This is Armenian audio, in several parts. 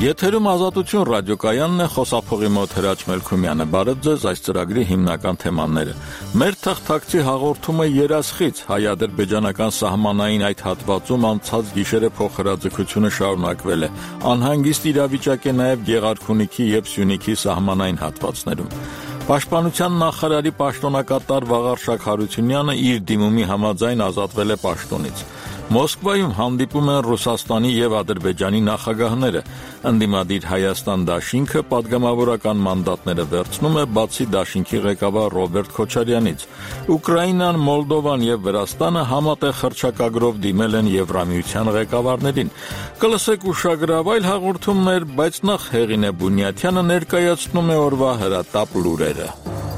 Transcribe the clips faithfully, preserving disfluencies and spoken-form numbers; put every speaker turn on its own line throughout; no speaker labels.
Եթերում Ազատություն ռադիոկայանն է, խոսափողի մոտ Հրաչ Մելքումյանը։ Բարև ձեզ, այս ծրագրի հիմնական թեմաները։ Մեր թղթակցի հաղորդումը երասխից հայ-ադրբեջանական սահմանային այդ հատվածում անցած գիշերը փոխհրաձգությունը շարունակվել է։ Անհանգիստ իրավիճակ է նաև Գեղարքունիքի և Սյունիքի սահմանային հատվածներում։ Պաշտպանության նախարարի պաշտոնակատար Վաղարշակ Հարությունյանը իր դիմումի համաձայն ազատվել է պաշտոնից։ Մոսկվայում հանդիպում են Ռուսաստանի և Ադրբեջանի նախագահները։ Ընդդիմադիր Հայաստան դաշինքը պատգամավորական մանդատները վերցնում է բացի դաշինքի ղեկավար Ռոբերտ Քոչարյանից։ Ուկրաինան, Մոլդովան և Վրաստանը համատեղ հռչակագրով դիմել են Եվրամիության ղեկավարներին։ Կլսեք ուշագրավ այլ հաղորդումներ, բայց նախ Հեղինե Բունյաթյանը ներկայացնում է օրվա հրատապ լուրերը։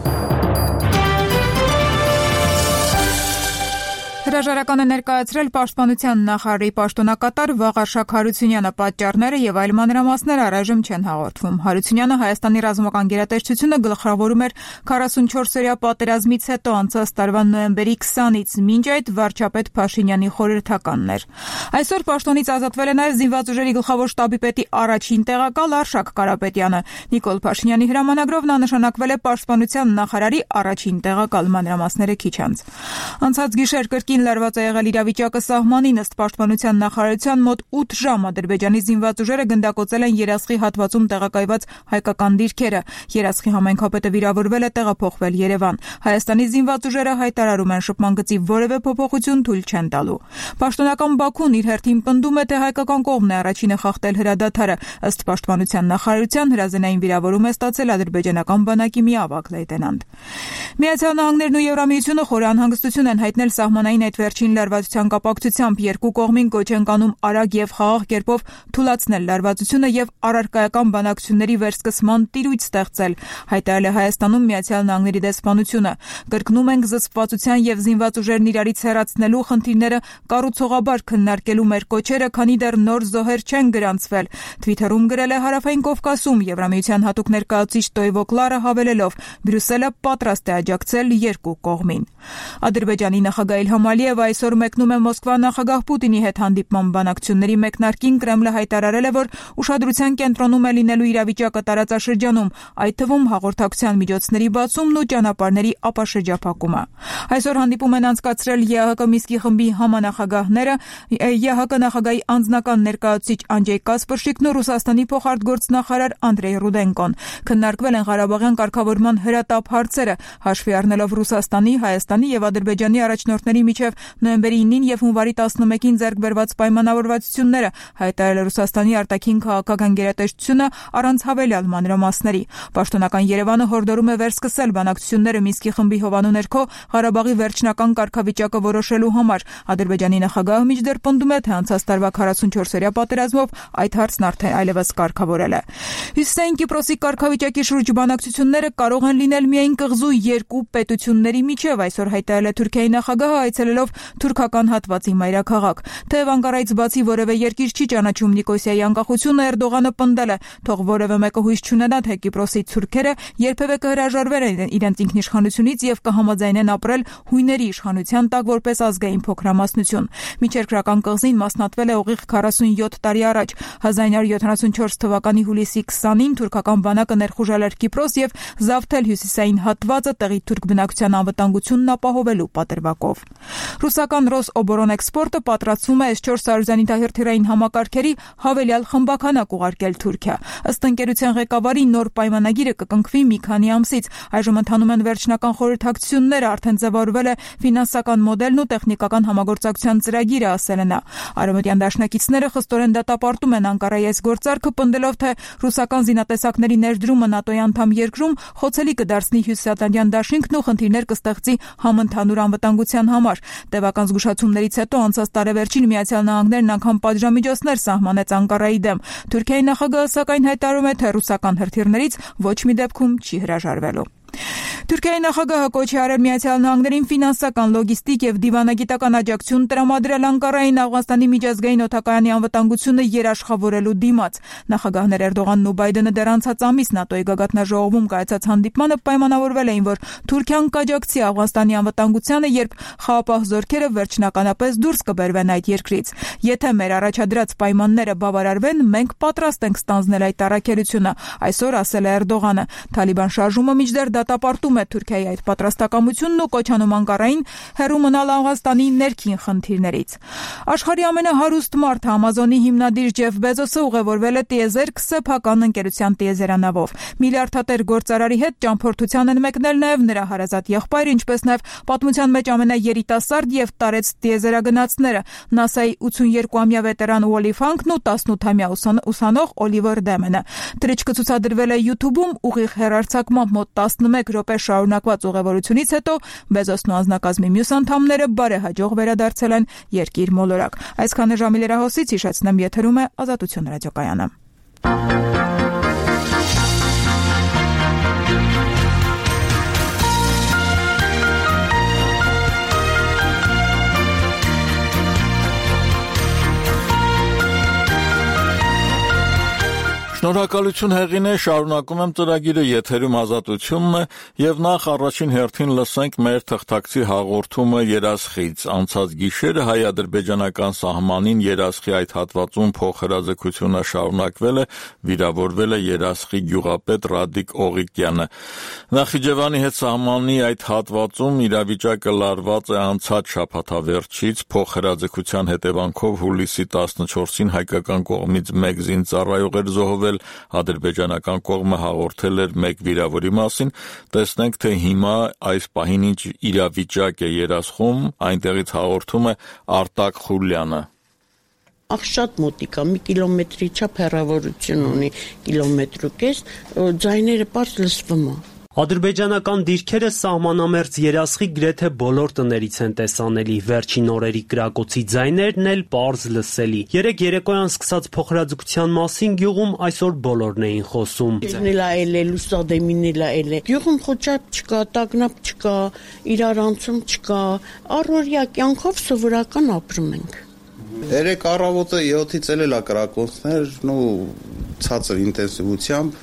Հրաժարական է ներկայացրել Պաշտպանության նախարարի պաշտոնակատար Վաղարշակ Հարությունյանը։ Պատճառները եւ այլ մանրամասներ առայժմ չեն հաղորդվում։ Հարությունյանը Հայաստանի ռազմական գերատեսչությունը գլխավորում էր քառասունչորսօրյա պատերազմից հետո անցած տարվա նոյեմբերի քսանից, մինչ այդ վարչապետ Փաշինյանի խորհրդականն էր։ Այսօր պաշտոնից ազատվել է նաև զինված ուժերի գլխավոր շտաբի պետի առաջին տեղակալ Արշակ Կարապետյանը։ Նիկոլ Փաշինյանի հրամանագրով նա նշանակվել է Պաշտպանության նախարարի առաջին տեղակալ, մանրամասները քիչ անց։ Անցած գիշեր կրկին լարված է եղել իրավիճակը սահմանին, ըստ Պաշտպանության նախարարության մոտ ութ ժամ Ադրբեջանի զինված ուժերը գնդակոծել են Երասխի հատվածում տեղակայված հայկական դիրքերը։ Երասխի համայնքապետը վիրավորվել է, տեղափոխվել Երևան։ Հայաստանի զինված ուժերը հայտարարում են շփման գծի որևէ փոփոխություն թույլ չեն տալու։ Պաշտոնական Բաքուն իր հերթին պնդում է, թե հայկական կողմն է առաջինը խախտել հրադադարը։ Ըստ Պաշտպանության նախարարության հրազենային վիրավորում է ստացել ադրբեջանական բանակի մի ավագ լեյտենանտ։ Միացյալ Նահանգներն ու Եվրամիությունը խորը անհանգստություն են հայտնել սահմանային այդ վերջին լարվածության կապակցությամբ։ Երկու կողմին կոչ են կանում արագ եւ խաղաղ կերպով թուլացնել լարվածությունը եւ առարկայական բանակցությունների վերսկսման տիրույթ ստեղծել, հայտարարել է Հայաստանում Միացյալ Նահանգների դեսպանությունը։ Կրկնում ենք զսպվածության եւ զինված ուժերն իրարից հեռացնելու խնդիրները կառուցողաբար քննարկելու մեր կոչերը, քանի դեռ նոր զոհեր չեն գրանցվել։ Թվիթերում գրել է Հարավային Կովկասում Եվրամիության հատուկ ներկայացուցիչ Տոյվո Կլարը հավելելով. Բրյուսելը պատրաստ է աջակցել երկու կողմին։ Ադրբեջանի նախագահ Իլհամ Ալիևը այսօր մեկնում է Մոսկվա նախագահ Պուտինի հետ հանդիպման բանակցությունների մեկնարկին Կրեմլը հայտարարել է, որ ուշադրության կենտրոնում է լինելու իրավիճակը տարածաշրջանում, այդ թվում հաղորդակցության միջոցների բացումն ու ճանապարհների ապաշրջափակումը։ Այսօր հանդիպում են անցկացրել ԵԱՀԿ Միսկի խմբի համանախագահները, ԵԱՀԿ նախագահի անձնական ներկայացուցիչ Անջեյ Կասպրշիկն ու Ռուսաստանի փոխարտգործնախարար Անդրեյ Ռուդենկոն։ Քննարկվել են Ղարաբաղյան կարգավորման հրատապ հարցերը, հաշվի առնելով Ռուսաստանի, Հայաստանի եւ Ադրբեջանի առաջնորդների միջև նոյեմբերի ինին եւ հունվարի տասնմեկին ձեռք բերված պայմանավորվածությունները, հայտարարել է Ռուսաստանի արտաքին քաղաքական գերատեսչությունը առանց հավելյալ մանրամասների։ Պաշտոնական Երևանը հորդորում է վերսկսել բանակցությունները Միսկի խմբի հովանու ներքո Ղարաբաղի վերջնական կարգավիճակը որոշելու համար։ Ադրբեջանի նախագահը մինչդեռ պնդում է, թե անցած տարվա քառասունչորսօրյա պատերազմով այդ հարցն արդեն այլևս կարգավորել է։ Հյուսիսային Կիպրոսի կարգավիճակի շուրջ բանակցությունները կարող են լինել միայն կղզու երկու պետությունների միջև, այսօր հայտարարել է Թուրքիայի նախագահը, այցելելով թուրքական հատվածի մայրաքաղաք։ Թեև Անկարայից բացի որևէ երկիր չի ճանաչում Նիկոսիայի անկախությունը, Էրդողանը պնդել է, թող որևէ մեկը հույս չունենա, թե Կիպրոսի թուրքերը երբևէ կհրաժարվեն իրենց ինքնիշխանությունից եւ կհամաձայնեն ապրել հույների իշխանության տակ որպես ազգային փոքրամասնություն։ Միջերկրական կղզին մասնատվել է ուղիղ քառասունյոթ տարի առաջ։ հազար ինը հարյուր յոթանասունչորս թվականի հուլիսի քսանին թուրքական բանակը ներխուժել էր Կիպրոս եւ զավթել հյուսիսային հատվածը տեղի թուրք բնակչության անվտանգությունն ապահովելու պատրվակով։ Ռուսական Ռոսօբորանէքսպորտը պատրաստվում է էս չորս զարյուզանյութահրթիռային համակարգերի հավելյալ խմբականակ ուղարկել Թուրքիա։ Ըստ ընկերության ղեկավարի նոր պայմանագիրը կկնքվի մի քանի ամսից։ Այժմ ընթանում են վերջնական խորհրդակցությունները, արդեն ձևավորվել է ֆինանսական մոդելն ու տեխնիկական համագործակցության ծրագիրը, ասել է նա։ Արևմտյան դաշնակիցները խստորեն դատապարտում են Անկարայի այս գործարքը, պնդելով, թե ռուսական զինատեսակների ներդրումը ՆԱՏՕ-ի անդամ երկրում խոցելի կդարձնի հյուսիսատլանտյան դաշինքն ու խնդիրներ կստեղծի համընդհանուր անվտանգության համար։ Տևական զգուշացումներից հետո անցած տարեվերջին Միացյալ Նահանգներն անգամ պատժամիջոցներ սահմանեց Անկարայի դեմ։ Թուրքիայի նախագահը սակայն հայտարարում է, թե ռուսական հրթիռներից ոչ մի դեպքում չի հրաժարվելու։ Թուրքիայի նախագահը կոչ է արել Միացյալ Նահանգներին ֆինանսական, լոգիստիկ եւ դիվանագիտական աջակցություն տրամադրել Անկարային Աֆղանստանի միջազգային օդակայանի անվտանգությունը երաշխավորելու դիմաց։ Նախագահներ Էրդողանն ու Բայդենը դեռ անցած ամիս ՆԱՏՕ-ի գագաթնաժողովում կայացած հանդիպմանը պայմանավորվել էին, որ Թուրքիան կաջակցի Աֆղանստանի անվտանգությանը, երբ խաղապահ զորքերը վերջնականապես դուրս կբերվեն այդ երկրից։ Եթե մեր առաջադրած պայմանները բավարարվեն, մենք պատրաստ ենք ստանձնել այդ առաքելությունը, այսօր ասել է Էրդողանը։ Թալիբան շարժումը մինչդեռ դատապարտում է Թուրքիայի այդ պատրաստակամությունն ու կոչանում Անկարային հեռու մնալ Աֆղանստանի ներքին խնդիրներից։ Աշխարհի ամենահարուստ մարդը Ամազոնի հիմնադիր Ջեֆ Բեզոսը ուղևորվել է տիեզերք սեփական ընկերության տիեզերանավով։ Միլիարդատեր գործարարի հետ ճամփորդության են մեկնել նաև նրա հարազատ եղբայրը, ինչպես նաև պատմության մեջ ամենաերիտասարդ եւ տարեց տիեզերագնացները՝ ՆԱՍԱ-ի ութսուներկուամյա վետերան Ուոլի Ֆանկն ու տասնութամյա ուսանող Օլիվեր Դեմենը։ Թռիչքը ցուցադրվել է YouTube-ում ուղիղ հեռարձակմամբ մոտ տասնմեկ րոպե շարունակված ուղևորությունից հետո Բեզոսն ու անձնակազմի մյուս անդամները բարեհաջող վերադարձել են երկիր մոլորակ։ Այսքանը ժամի լրահոսից հիշեցնեմ, եթերում է Ազատություն ռադիոկայանը։
Շնորհակալություն Հեղինե, շարունակում եմ ծրագիրը, եթերում Ազատությունն է եւ նախ առաջին հերթին լսենք մեր թղթակցի հաղորդումը Երասխից։ Անցած գիշերը հայ-ադրբեջանական սահմանին Երասխի այդ հատվածում փոխհրաձգությունը շարունակվել է, վիրավորվել է Երասխի գյուղապետ Ռադիկ Օղիկյանը։ Նախիջևանի հետ սահմանի այդ հատվածում իրավիճակը լարված է անցած շաբաթավերջից, փոխհրաձգության հետևանքով հուլիսի տասնչորսին հայկական կողմից մեկ զինծառայող էր զոհվել, ադրբեջանական կողմը հաղորդել էր մեկ վիրավորի մասին։ Տեսնենք, թե հիմա այս պահին ինչ իրավիճակ է Երասխում, այնտեղից հաղորդում է Արտակ Խուլյանը։
Շատ մոտիկ է, մի կիլոմետրի չափ հեռավորություն ունի, կիլոմետր ու կես, ձայները պարզ լսվում է։
Ադրբեջանական դիրքերը սահմանամերձ Երասխի գրեթե բոլոր տներից են տեսանելի, վերջին օրերի կրակոցի ձայներն էլ պարզ լսելի։ Երեկ երեկոյան սկսած փոխհրաձգության մասին գյուղում այսօր բոլորն էին խոսում։
Գյուղում խոճապ չկա, տագնապ չկա, իրարանցում չկա, առօրյա կյանքով սովորական ապրում ենք։
Երեկ առավոտը յոթից էլ է կրակոցներ, ու ցածր ինտենսիվությամբ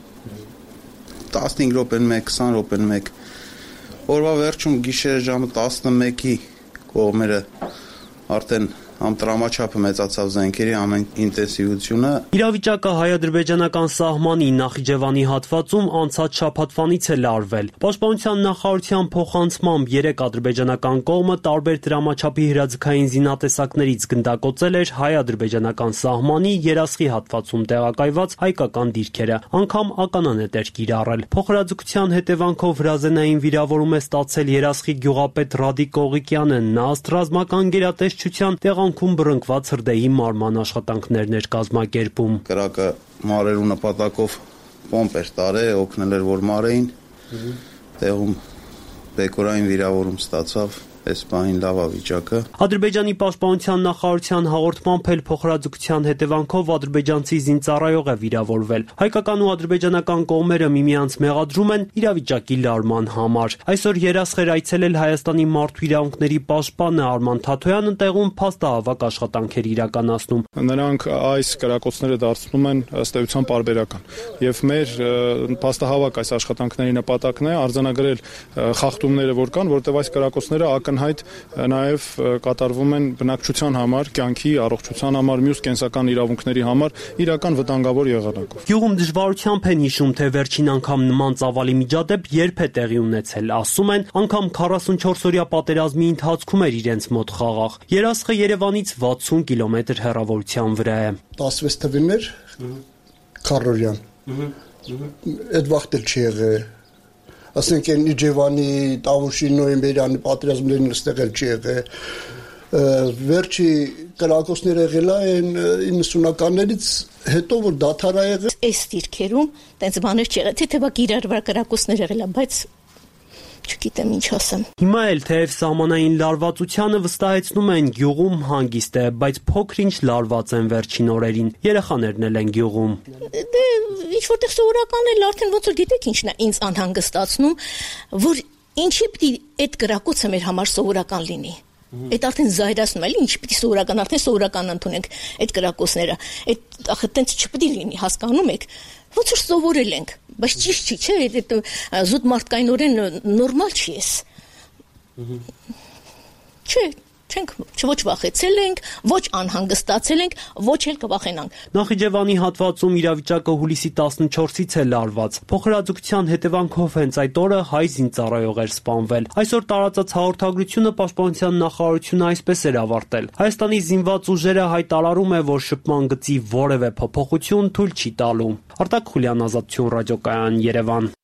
տասնհինգ րոպեն մեկ, քսան րոպեն մեկ, օրվա վերջում գիշերը ժամը տասնմեկի կողմերը արդեն համ տրամաչափը մեծացավ զենքերի ամեն ինտենսիվությունը։
Իրավիճակը հայ-ադրբեջանական սահմանի Նախիջևանի հատվածում անցած շաբաթվանից է լարվել։ Պաշտպանության նախարարության փոխանցմամբ երեք ադրբեջանական կողմը տարբեր դրամաչափի հրաձգային զինատեսակներից գնդակոծել էր հայ-ադրբեջանական սահմանի Երասխի հատվածում տեղակայված հայկական դիրքերը, անգամ ականանետ էր կիրառել։ Փոխհրաձգության հետևանքով հրազենային վիրավորում է ստացել Երասխի գյուղապետ Ռադիկ Օղիկյանը, նա ըստ ռազմական գերատեսչության տեղանքում բռնկված հրդեհի մարման աշխատանքներն էր կազմակերպում։
Կրակը մարելու նպատակով պոմպ էր տարել, օգնել էր, որ մարեին, տեղում բեկորային վիրավորում ստացավ, այս պահին լավ է վիճակը։
Ադրբեջանի պաշտպանության նախարարության հաղորդմամբ էլ փոխհրաձգության հետևանքով ադրբեջանցի զինծառայող է վիրավորվել։ Հայկական ու ադրբեջանական կողմերը միմյանց մեղադրում են իրավիճակի լարման համար։ Այսօր Երասխ էր այցելել Հայաստանի մարդու իրավունքների պաշտպանը Արման Թաթոյանը, տեղում փաստահավաք աշխատանքեր իրականացնում։
Նրանք այս կրակոցները դարձնում են ըստ էության պարբերական։ Եվ մեր փաստահավաք այս աշխատանքների նպատակն է արձանագրել խախտումները, որ կան, որտեղ այս կրակոցները ակնհայտ նաև կատարվում են բնակչության համար, կյանքի, առողջության համար, մյուս կենսական իրավունքների համար իրական վտանգավոր եղանակով։
Գյուղում դժվարությամբ են հիշում, թե վերջին անգամ նման ծավալի միջադեպ երբ է տեղի ունեցել, ասում են, անգամ քառասունչորս-օրյա պատերազմի ընթացքում էր իրենց մոտ խաղաղ։ Երասխը Երևանից վաթսուն կիլոմետր հեռավորության վրա է։
տասնվեց թվին էր քառորյան։ Այդ վաղտ էլ չի եղել։ Ասենք են Իջևանի, Տավուշի, Նոյեմբերյանի պատերազմներն ստեղ էլ չի եղել։ Վերջի կրակոցները եղել են իննսունականներից հետո, որ դադար ա եղել։
Այս դիրքերում տենց բաներ չեղել, թե թե բա իրար կրակոցներ եղել, բայց չգիտեմ ինչ ասեմ։
Հիմա էլ թեև սահմանային լարվածությանը վստահեցնում են գյուղում հանգիստ է, բայց փոքր ինչ լարված են վերջին օրերին։ Երեխաներն էլ են գյուղում։
Դե ինչ որտեղ սովորական էլ արդեն ոնց որ գիտեք ինչն է ինձ անհանգստացնում, որ ինչի պիտի այդ գրակոծը մեր համար սովորական լինի։ Այդ արդեն զայրացնում է, ինչ պիտի սովորական, արդեն սովորական ընդունենք այդ գրակոծները։ Այդ ախը տենց չպիտի լինի, հասկանում եք։ Ոնց որ սովորել ենք, բայց ճիշտ չի, չէ՞, այդ զուտ մարդկայնորեն նորմալ չի էս։ Չէ, չենք ոչ վախեցել ենք, ոչ անհանգստացել ենք, ոչ էլ կվախենանք։
Նախիջևանի հատվածում իրավիճակը հուլիսի տասնչորսից է լարված։ Փոխհրաձգության հետևանքով հենց այդ օրը հայ զինծառայող էր սպանվել։ Այսօր տարածած հաղորդագրությունը Պաշտպանության նախարարությունը այսպես էր ավարտել. Հայաստանի զինված ուժերը հայտարարում է, որ շփման գծի որևէ փոփոխություն թույլ չի տալու։ Արտակ Խուլյան, Ազատություն ռադիոկայան, Երևան։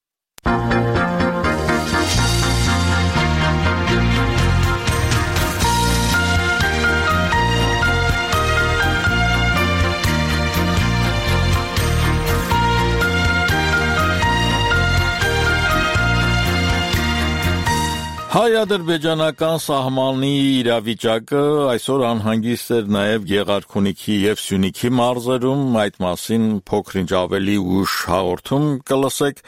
Հայ-ադրբեջանական սահմանի իրավիճակը այսօր անհանգիստ էր նաև Գեղարքունիքի և Սյունիքի մարզերում, այդ մասին փոքր-ինչ ավելի ուշ հաղորդում կլսեք,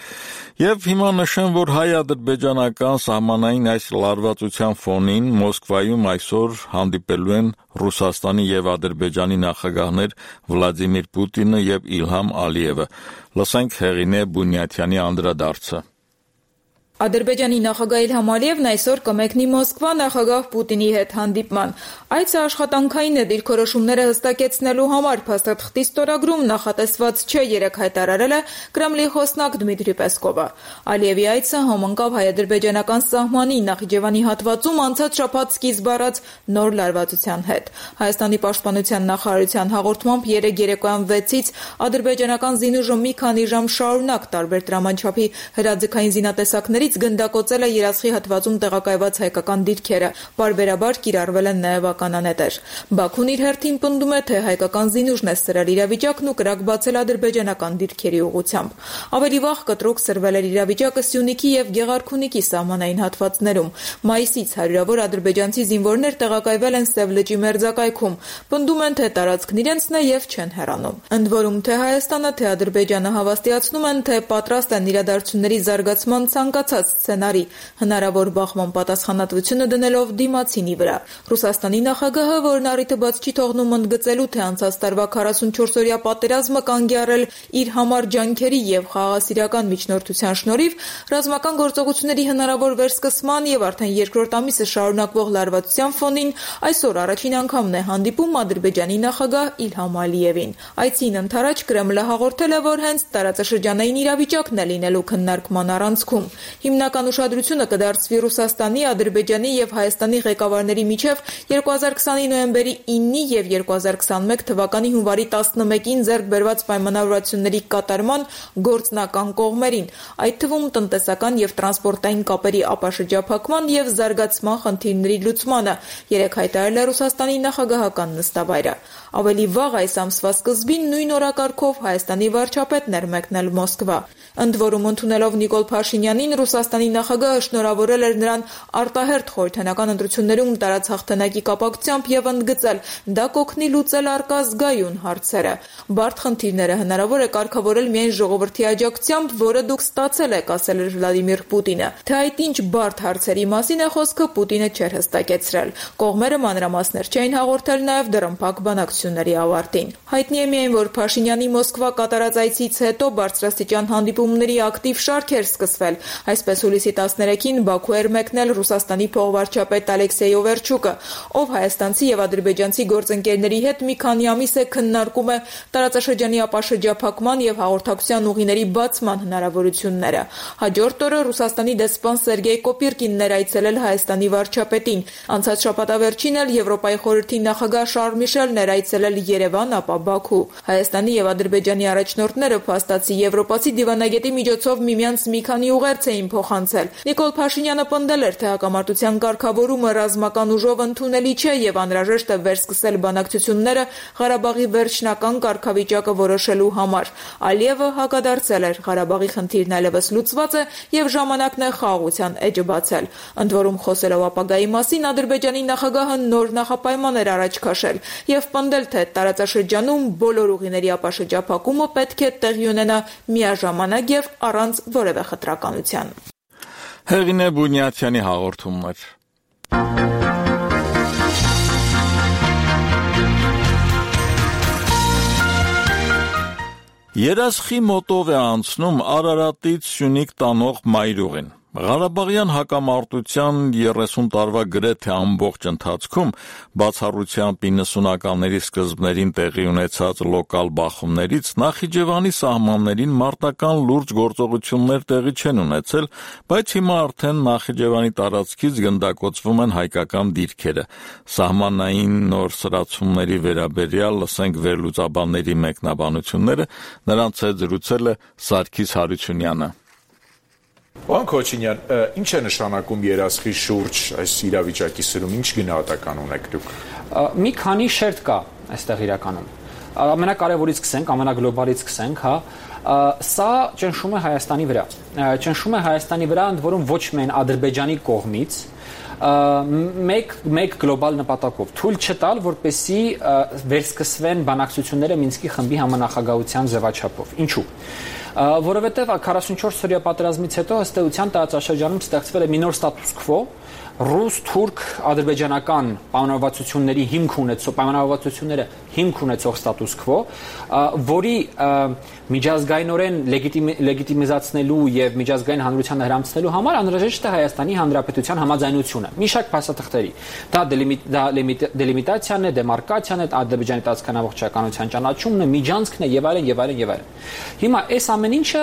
և հիմա նշեմ, որ հայ-ադրբեջանական սահմանային այս լարվածության ֆոնին Մոսկվայում այսօր հանդիպելու են Ռուսաստանի և Ադրբեջանի նախագահներ Վլադիմիր Պուտինը և Իլհամ Ալիևը։ Լսենք Հեղինե Բունյաթյանի անդրադարձը։
Ադրբեջանի նախագահ Իլհամ Ալիևն այսօր կմեկնի Մոսկվա նախագահ Պուտինի հետ հանդիպման։ Այցը աշխատանքային է դիրքորոշումները հստակեցնելու համար, փաստաթղթի ստորագրում նախատեսված չէ, երեկ հայտարարել է Կրեմլի խոսնակ Դմիտրի Պեսկովը։ Ալիևի այցը համընկավ հայ-ադրբեջանական սահմանի Նախիջևանի հատվածում անցած շաբաթ սկիզբ առած նոր լարվածության հետ։ Հայաստանի պաշտպանության նախարարության հաղորդմամբ երեկ երեկոյան վեցից ադրբեջանական զինուժը մի քանի ժամ շարունակ տարբեր տրամանչափի հրաձգային զինատեսակների գնդակոծել է Երասխի հատվածում տեղակայված հայկական դիրքերը, պարբերաբար կիրառվել են նաև ականանետեր։ Բաքուն իր հերթին պնդում է, թե հայկական զինուժն է սրել իրավիճակն ու կրակ բացել ադրբեջանական դիրքերի ուղղությամբ։ Ավելի վաղ կտրուկ սրվել էր իրավիճակը Սյունիքի և Գեղարքունիքի սահմանային հատվածներում։ Մայիսից հարյուրավոր ադրբեջանցի զինվորներ տեղակայվել են Սև լճի մերձակայքում, պնդում են, թե տարածքն իրենցն է և չեն հեռանում։ Ընդ որում, թե Հայաստանը, թե Ադրբեջանը հավաստիացնում են, թե պատրաստ են իրադարձությունների զարգացման ցանկացած սցենարի հնարավոր բախման պատասխանատվությունը դնելով դիմացինի վրա։ Ռուսաստանի նախագահը, որն առիթը բաց չի թողնում ընդգծելու, թե անցած տարվա քառասունչորսօրյա պատերազմը կանգ է առել իր համար ջանքերի և խաղաղասիրական միջնորդության շնորհիվ, ռազմական գործողությունների հնարավոր վերսկսման և արդեն երկրորդ ամիսը շարունակվող լարվածության ֆոնին այսօր առաջին անգամն է հանդիպում Ադրբեջանի նախագահ Իլհամ Ալիևին։ Այցին ընդառաջ Կրեմլը հաղորդել է, որ հենց տարածաշրջանային իրավիճակն է լինելու քննարկման առանցքում։ Հիմնական ուշադրությունը կդարձվի Ռուսաստանի, Ադրբեջանի և Հայաստանի ղեկավարների միջև երկու հազար քսանի նոյեմբերի իննի և երկու հազար քսանմեկ թվականի հունվարի տասնմեկին ձեռք բերված պայմանավորվածությունների կատարման գործնական կողմերին, այդ թվում տնտեսական և տրանսպորտային կապերի ապաշրջափակման և զարգացման խնդիրների լուծմանը, երեկ հայտարարել է Ռուսաստանի նախագահական նստավայրը։ Ավելի վաղ այս ամսվա սկզբին նույն օրակարգով Հայաստանի վարչապետն էր մեկնել Մոսկվա։ Ընդ որում, ընդունելով Նիկոլ Փաշինյանին, Ռուսաստանի նախագահը շնորհավորել էր նրան արտահերթ խորհրդանական ընտրություններում տարած հաղթանակի կապակցությամբ և ընդգծել, դա կօգնի լուծել առկա զգայուն հարցերը։ Բարդ խնդիրները հնարավոր է կարգավորել միայն ժողովրդի աջակցությամբ, որը դուք ստացել եք, ասել էր Վլադիմիր Պուտինը։ Թե այդ ինչ բարդ հարցերի մասին է խոսքը, Պուտինը չէր հստակեցրել։ Կողմերը մանրամասներ չէին հաղորդել նաև դռնփակ բանակցությունների ավարտին։ Հայտնի է միայն, որ Փաշինյանի Մոսկվա կատարած այցից հետո բարձրաստիճան հանդիպումների ակտիվ շարք էր սկսվել։ Այսպես հուլիսի տասներեքին Բաքու էր մեկնել Ռուսաստանի փոխվարչապետ Ալեքսեյ Օվերչուկը, ով հայաստանցի և ադրբեջանցի գործընկերների հետ մի քանի ամիս է քննարկում է տարածաշրջանի ապաշրջափակման և հաղորդակցության ուղիների բացման հնարավորությունները։ Հաջորդ օրը Ռուսաստանի դեսպան Սերգեյ Կոպիրկինն էր այցելել Հայաստանի վարչապետին։ Անցած շաբաթավերջին էլ Եվրոպայի խորհրդի նախագահ Շարլ Միշելն էր այցելել Երևան, ապա Բաքու։ Հայաստանի և Ադրբեջանի առաջնորդները փաստացի եվրոպացի դիվանագետի միջոցով միմյանց մի քանի ուղերձ էին էին փոխանցել։ Նիկոլ Փաշինյանը պնդել էր, թե հակամարտության կարգավորումը ռազմական ուժով ընդունելի չէ եւ անհրաժեշտ է վերսկսել բանակցությունները Ղարաբաղի վերջնական կարգավիճակը որոշելու համար։ Ալիևը հակադարձել էր, Ղարաբաղի խնդիրն այլևս լուծված է եւ ժամանակն է խաղաղության էջը բացել։ Ընդ որում խոսելով ապագայի մասին Ադրբեջանի նախագահը նոր նախապայմաններ առաջ քաշել եւ պնդել, թե տարածաշրջանում բոլոր ուղիների ապաշրջափակումը պետք է տեղի ունենա միաժամանակ եւ առանց որևէ խտրականության։
Հեղինե Բունյաթյանի հաղորդումներ։ Երասխի մոտով է անցնում Արարատից Սյունիք տանող մայրուղին։ Ղարաբաղյան հակամարտության երեսուն տարվա գրեթե ամբողջ ընթացքում բացառությամբ իննսունականների սկզբներին տեղի ունեցած լոկալ բախումներից Նախիջևանի սահմաններին մարտական լուրջ գործողություններ տեղի չեն ունեցել, բայց հիմա արդեն Նախիջևանի տարածքից գնդակոծվում են հայկական դիրքերը։ Սահմանային նոր սրացումների վերաբերյալ լսենք վերլուծաբանների մեկնաբանությունները, նրանց հետ զրուցել է Սարգիս Հարությունյանը։
Պարոն Քոչինյան, ինչ է նշանակում երասխի շուրջ այս իրավիճակի սրում, ինչ գնահատական ունեք դուք։
Մի քանի շերտ կա այստեղ իրականում։ Ամենակարևորից սկսենք, ամենագլոբալից սկսենք, հա, սա ճնշում է Հայաստանի վրա։ Ճնշում է Հայաստանի վրա, ընդ որում ոչ միայն Ադրբեջանի կողմից, մեկ մեկ գլոբալ նպատակով թույլ չտալ, որպեսզի վերսկսվեն բանակցությունները Մինսկի խմբի համանախագահության ձևաչափով։ Ինչու՞։ Որովհետև քառասունչորս օրյա պատերազմից հետո ըստ էության տարածաշրջանում ստեղծվել է մի նոր ստատուս քվո, ռուս-թուրք-ադրբեջանական պայմանավորվածությունների հիմք ունեցող պայմանավորվածությունները հիմք ունեցող ստատուս քվո, որի միջազգայինորեն լեգիտիմիզացնելու եւ միջազգային հանրությանը հրամցնելու համար անհրաժեշտ է Հայաստանի Հանրապետության համաձայնությունը։ Մի շարք փաստաթղթերի։ Դա դելիմիտացիան է, դեմարկացիան է, Ադրբեջանի տարածքային ամբողջականության ճանաչումն է, միջանցքն է եւ այլն եւ այլն եւ այլն։ Հիմա այս ամեն ինչը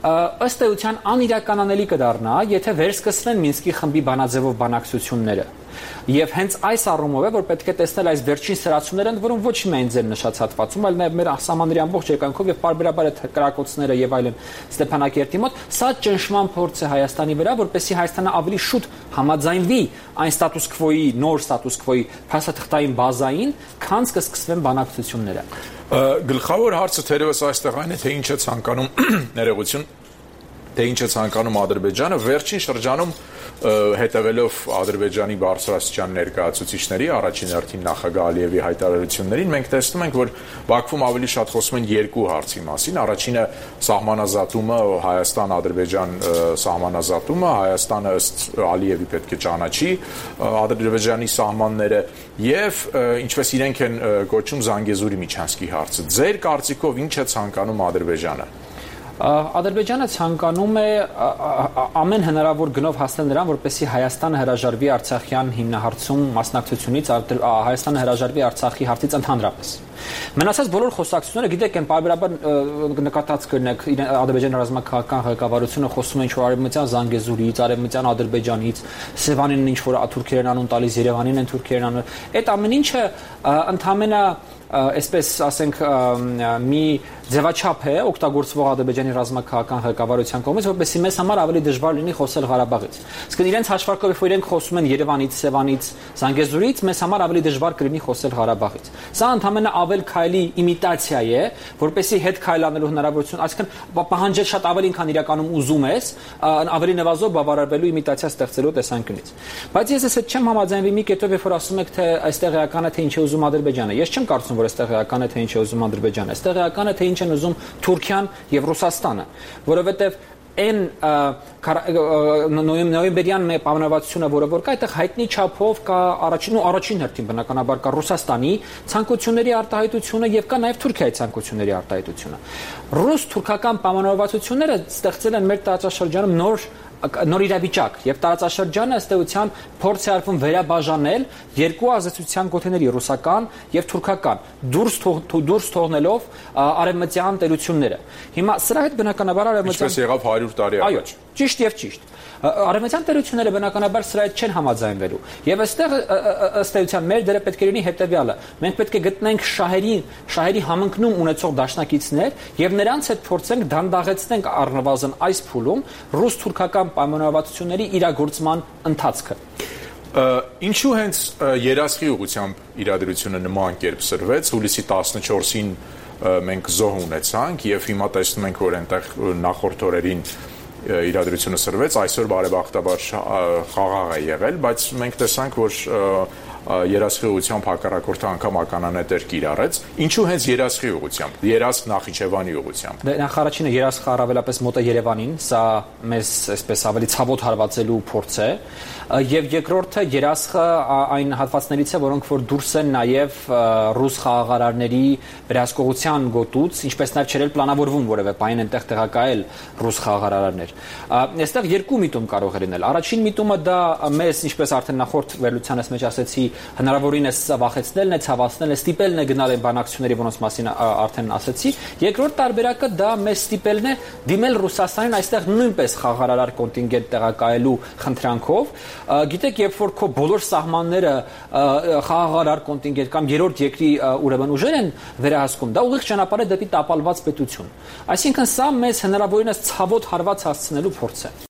ըստ էության անիրականանելի կդառնա, եթե վերսկսվեն Մինսկի խմբի բանաձևով բանակցությունները։ Եվ հենց այս առումով է, որ պետք է տեսնել այս վերջին սրացումները, ընդ որում ոչ միայն ձեր նշած հատվածում, այլ նաև մեր սահմանների ամբողջ երկայնքով եւ պարբերաբար այդ կրակոցները եւ այլն Ստեփանակերտի մոտ, սա ճնշման փորձ է Հայաստանի վրա, որպեսզի Հայաստանը ավելի շուտ համաձայնվի այն ստատուս քվոյի, նոր ստատուս քվոյի փաստաթղթային բազային, քան կսկսվեն բանակցությունները։
Գլխավոր հարցը թերևս այստեղ այն է, թե ինչ է ցանկանում ներողություն, թե ինչ է ցանկանում Ադրբեջանը վերջին շրջանում հետևելով Ադրբեջանի բարձրաստիճան ներկայացուցիչների առաջին հերթին նախագահ Ալիևի հայտարարություններին, մենք տեսնում ենք, որ Բաքվում ավելի շատ խոսում են երկու հարցի մասին։ Առաջինը սահմանազատումը, Հայաստան-Ադրբեջան սահմանազատումը, Հայաստանը ըստ Ալիևի պետք է ճանաչի Ադրբեջանի սահմանները եւ ինչպես իրենք են կոչում Զանգեզուրի միջանցքի հարցը։ Ձեր կարծիքով ինչ է ցանկանում Ադրբեջանը։
Ադրբեջանը ցանկանում է ամեն հնարավոր գնով հասնել նրան, որպեսզի Հայաստանը հրաժարվի Արցախյան հիմնահարցում մասնակցությունից, Հայաստանը հրաժարվի Արցախի հարցից ընդհանրապես։ Մնացած բոլոր խոսակցությունները, գիտեք, են պարբերաբար նկատած կրնեք Ադրբեջանի ռազմաքաղաքական ղեկավարությունը խոսում է ինչ-որ արևմտյան Զանգեզուրից, արևմտյան Ադրբեջանից, Սևանին ինչ-որ թուրքերեն անուն տալիս, Երևանին են թուրքերեն անուն։ Այդ ամեն ինչը ընդհանրապես այսպես ասենք մի ձևաչափ է օգտագործվող Ադրբեջանի ռազմաքաղաքական ղեկավարության կողմից, որպեսզի մեզ համար ավելի դժվար լինի խոսել Ղարաբաղից։ Իսկ իրենց հաշվարկով, երբ իրենք խոսում են Երևանից, Սևանից, Զանգեզուրից, մեզ համար ավելի դժվար կլինի խոսել Ղարաբաղից։ Սա ընդհանրապես ավել քայլի իմիտացիա է, որպեսզի հետ քայլանելու հնարավորություն, այսինքն պահանջել շատ ավելին, քան իրականում ուզում ես, ավելի նվազող բավարարվելու իմիտացիա ստեղծելու տեսանկյունից։ Բայց ես ես չեմ համաձայնվի մի կետով, երբ որ ասում եք, թե այստեղ էական է, թե ինչ է ուզում Ադրբեջանը։ Ես չեմ կարծում, որ այստեղ էական է, թե ինչ է ուզում Ադրբեջանը։ Այստեղ էական է, թե ինչ են ուզում Թուրքիան եւ Ռուսաստանը, որովհետեւ այն նոյեմբերյան պայմանավորվածությունը, որը որ կա, այդտեղ հայտնի չափով կա առաջին ու առաջին հերթին բնականաբար կա Ռուսաստանի ցանկությունների արտահայտությունը եւ կա նաեւ Թուրքիայի ցանկությունների արտահայտությունը։ Ռուս-թուրքական պայմանավորվածությունները ստեղծել են մեր տարածաշրջանում նոր նոր իրավիճակ եւ տարածաշրջանը ըստ էության փորձ է արվում վերաբաժանել երկու ազդեցության գոտիների ռուսական եւ թուրքական դուրս դուրս թողնելով արևմտյան տերությունները։ Հիմա սրա հետ բնականաբար արևմտյան
ինչպես եղավ հարյուր տարի առաջ։
Այո, ճիշտ եւ ճիշտ։ Արևմտյան տերությունները բնականաբար սրա հետ չեն համաձայնվելու։ Եվ այստեղ ըստ էության մեր դերը պետք է լինի հետեւյալը. մենք պետք է գտնենք շահերի շահերի համընկնում ունեցող դաշնակիցներ եւ նրանց հետ փորձենք դանդաղեցնենք առնվազն այս փուլում ռուս-թուրքական պայմանավորվածությունների իրագործման ընթացքը։
Ինչու հենց երասխի ուղղությամբ իրադրությունը նման կերպ սրվեց, հուլիսի տասնչորսին մենք զոհ ունեցանք եւ հիմա տեսնում ենք, որ այնտեղ նախորդ օրերին իրադրությունը սրվեց, այսօր բարեբախտաբար խաղաղ է եղել, բայց մենք տեսանք, որ երասխի ուղղությամբ հակառակորդը անգամ ականանետեր կիրառեց։ Ինչու հենց երասխի ուղղությամբ, երասխ Նախիջևանի ուղղությամբ։
Դե նախ առաջինը երասխը առավելապես մոտ է Երևանին, սա մեզ այսպես ավելի ցավոտ հարվածելու փորձ է, եւ երկրորդը երասխը այն հատվածներից է, որոնք որ դուրս են նաեւ ռուս խաղաղարարների վերահսկողության գոտուց, ինչպես նաեւ չերել պլանավորվում որևէ բան այնտեղ տեղակայել ռուս խաղաղարարներ։ Այստեղ երկու միտում կարող է լինել։ Առաջին միտումը դա մեզ, ինչպես արդեն նախորդ վերլուծյանս մեջ ասեցի, հնարավորինս վախեցնելն է, ցավացնելն է, ստիպելն է գնալ այն բանակցությունների, որոնց մասին արդեն ասեցի։ Երկրորդ տարբերակը դա մեզ ստիպելն է դիմել Ռուսաստանին այստեղ նույնպես խաղաղարար կոնտինգենտ տեղակայելու խնդրանքով։ Գիտեք, երբ որ քո բոլոր սահմանները խաղաղարար կոնտինգենտ կամ երրորդ երկրի ուրեմն ուժեր են վերահսկում, դա ուղիղ ճանապարհ է դեպի տապալված պետություն։ Այսինքն սա մեզ հնարավորինս ցավոտ հարված հասցնելու փորձ է։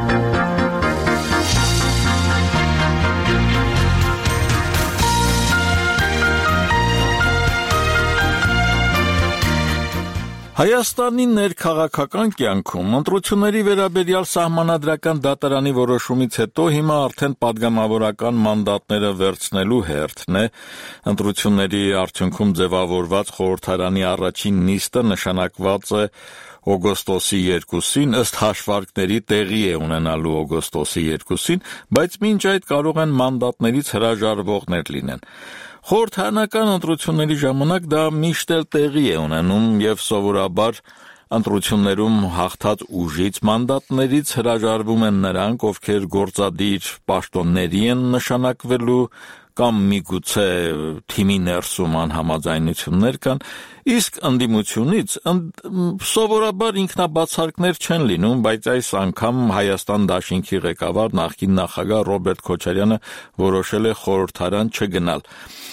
Հայաստանի ներքաղաքական կյանքում ընտրությունների վերաբերյալ սահմանադրական դատարանի որոշումից հետո հիմա արդեն падգամավորական մանդատները վերցնելու հերթն է։ Ընտրությունների արդյունքում ձևավորված խորհրդարանի առաջին նիստը նշանակված է օգոստոսի երկուսին, ըստ հաշվարկների տեղի է ունենալու օգոստոսի երկուսին, բայց մինչ այդ կարող են մանդատներից հրաժարվողներ լինեն։ Խորհրդարանական ընտրությունների ժամանակ դա միշտ էլ տեղի է ունենում եւ սովորաբար ընտրություններում հաղթած ուժից մանդատներից հրաժարվում են նրանք, ովքեր գործադիր պաշտոնների են նշանակվելու կամ միգուցե թիմի ներսում անհամաձայնություններ կան, իսկ ընդդիմությունից սովորաբար ինքնաբացարկներ չեն լինում, բայց այս անգամ Հայաստան դաշինքի ղեկավար նախկին նախագահ Ռոբերտ Քոչարյանը որոշել է խորհրդարան չգնալ։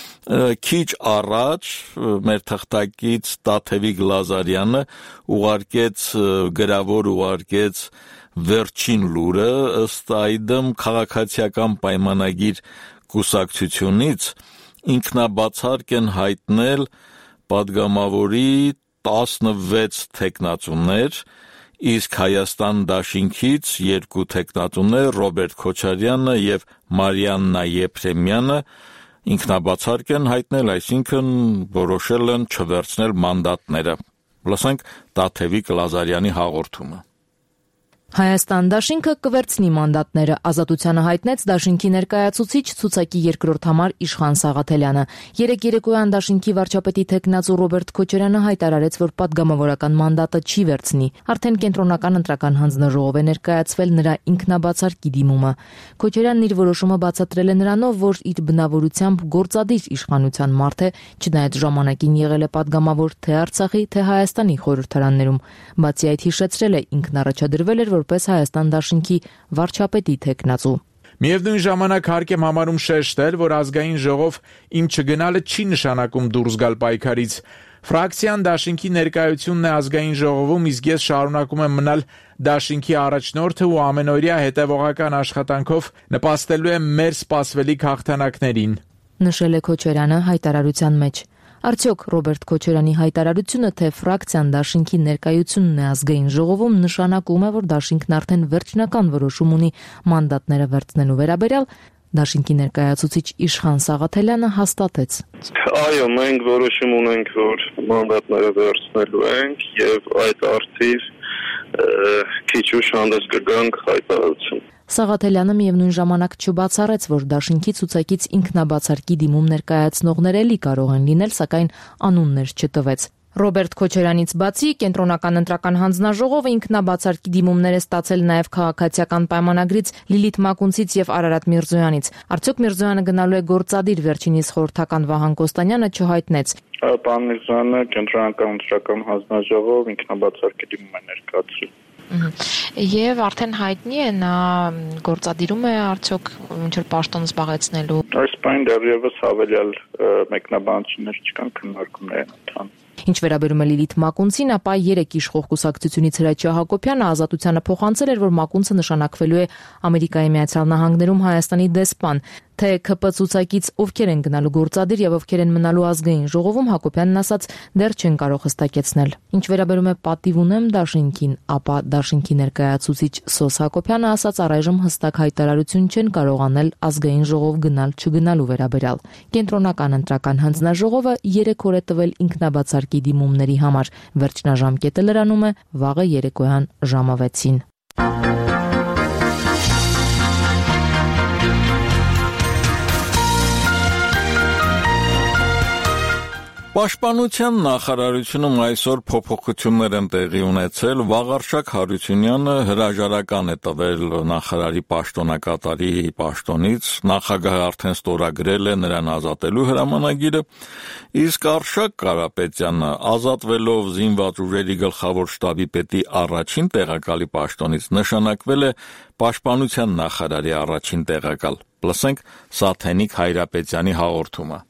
Քիչ առաջ մեր թղթակից Տաթևիկ Լազարյանը ուղարկեց գրավոր ուղարկեց վերջին լուրը, ըստ այդմ քաղաքացիական պայմանագիր կուսակցությունից ինքնաբացարկ են հայտնել падգամավորի տասնվեց թեկնածուներ, իսկ Հայաստան դաշինքից երկու թեկնածուներ Ռոբերտ Քոչարյանը եւ Մարիաննա Եփրեմյանը ինքնաբացարկ են հայտնել, այսինքն որոշել են չվերցնել մանդատները։ Լսենք Տաթևիկ Լազարյանի հաղորդումը։
Հայաստան դաշինքը կվերցնի մանդատները, ազատությանը հայտնեց դաշինքի ներկայացուցիչ ցուցակի երկրորդ համար Իշխան Սաղաթելյանը։ Երեկ երեկոյան դաշինքի վարչապետի թեկնածու Ռոբերտ Քոչարյանը հայտարարեց, որ падգամավորական մանդատը չի վերցնի։ Արդեն կենտրոնական ընտրական հանձնաժողով է ներկայացվել նրա ինքնաբացարկի դիմումը։ Քոչարյանն իր որոշումը բացատրել է նրանով, որ իր բնավորությամբ գործադիր իշխանության մարդ է, չնայած ժամանակին եղել է падգամավոր թե Արցախի, թե Հայաստանի խորհրդարաններում։ Բացի այդ հիշեցրել է ինքն առաջադրվել էր որպես Հայաստան դաշինքի վարչապետի թեկնածու։
Միևնույն ժամանակ հարկ եմ համարում շեշտել, որ ազգային ժողով իմ չգնալը չի նշանակում դուրս գալ պայքարից։ Ֆրակցիան դաշինքի ներկայությունն է ազգային ժողովում, իսկ ես շարունակում եմ մնալ դաշինքի առաջնորդը ու ամենօրյա հետևողական աշխատանքով նպաստելու եմ մեր սպասվելիք հաղթանակներին,
նշել է Քոչարյանը հայտարարության մեջ։ Արդյոք Ռոբերտ Քոչարյանի հայտարարությունը, թե ֆրակցիան դաշինքի ներկայությունն է ազգային ժողովում, նշանակում է, որ դաշինքն արդեն վերջնական որոշում ունի մանդատները վերցնելու վերաբերյալ, դաշինքի ներկայացուցիչ Իշխան Սաղաթելյանը հաստատեց։
Այո, մենք որոշում ունենք, որ մանդատները վերցնելու ենք եւ այդ արդիվ քիչ ուշ հանդես կգանք հայտարարություն։
Սաղաթելյանը միևնույն ժամանակ չբացառեց, որ դաշինքի ցուցակից ինքնաբացարկի դիմում ներկայացնողներ էլի կարող են լինել, սակայն անուններ չտվեց։ Ռոբերտ Քոչարյանից բացի կենտրոնական ընտրական հանձնաժողովը ինքնաբացարկի դիմումներ է ստացել նաև քաղաքացիական պայմանագրից Լիլիթ Մակունցից եւ Արարատ Միրզոյանից։ Արդյոք Միրզոյանը գնալու է գործադիր, վերջինիս խորհրդական Վահան Կոստանյանը չհայտնեց։
Պարոն Միրզոյանը կենտրոնական ընտրական հանձնաժողով ինքնաբացարկի դիմում է ներկայացրել։
Եվ արդեն հայտնի է նա գործադիրում է արդյոք ինչ որ պաշտոն զբաղեցնելու։
Այս բան դեռևս հավելյալ մեկնաբանություններ չկան, քննարկումներ են ընթանում։
Ինչ վերաբերում է Լիլիթ Մակունցին, ապա երեք իշխող կուսակցությունից Հրաչյա Հակոբյանը ազատությանը փոխանցել էր, որ Մակունցը նշանակվելու է Ամերիկայի Միացյալ Նահանգներում Հայաստանի դեսպան, թե ՔՊ ցուցակից ովքեր են գնալու գործադիր եւ ովքեր են մնալու ազգային ժողովում, Հակոբյանն ասաց, դեռ չեն կարող հստակեցնել։ Ինչ վերաբերում է պատիվ ունեմ դաշինքին, ապա դաշինքի ներկայացուցիչ Սոս Հակոբյանը ասաց, առայժմ հստակ հայտարարություն չեն կարող անել ազգային ժողով գնալ չգնալու վերաբերյալ։ Կենտրոնական ընտրական հանձնաժողովը երեք օր է տվել ինքնաբացարկի դիմումների համար։ Վերջնաժամկետը լրանում է վաղը երեկոյան ժամը վեցին։
Պաշտպանության նախարարությունում այսօր փոփոխություններ են տեղի ունեցել։ Վաղարշակ Հարությունյանը հրաժարական է տվել նախարարի պաշտոնակատարի պաշտոնից, նախագահը արդեն ստորագրել է նրան ազատելու հրամանագիրը, իսկ Արշակ Կարապետյանը ազատվելով զինված ուժերի գլխավոր շտաբի պետի առաջին տեղակալի պաշտոնից նշանակվել է պաշտպանության նախարարի առաջին տեղակալ։ Լսենք Սաթենիկ Հայրապետյանի հաղորդումը։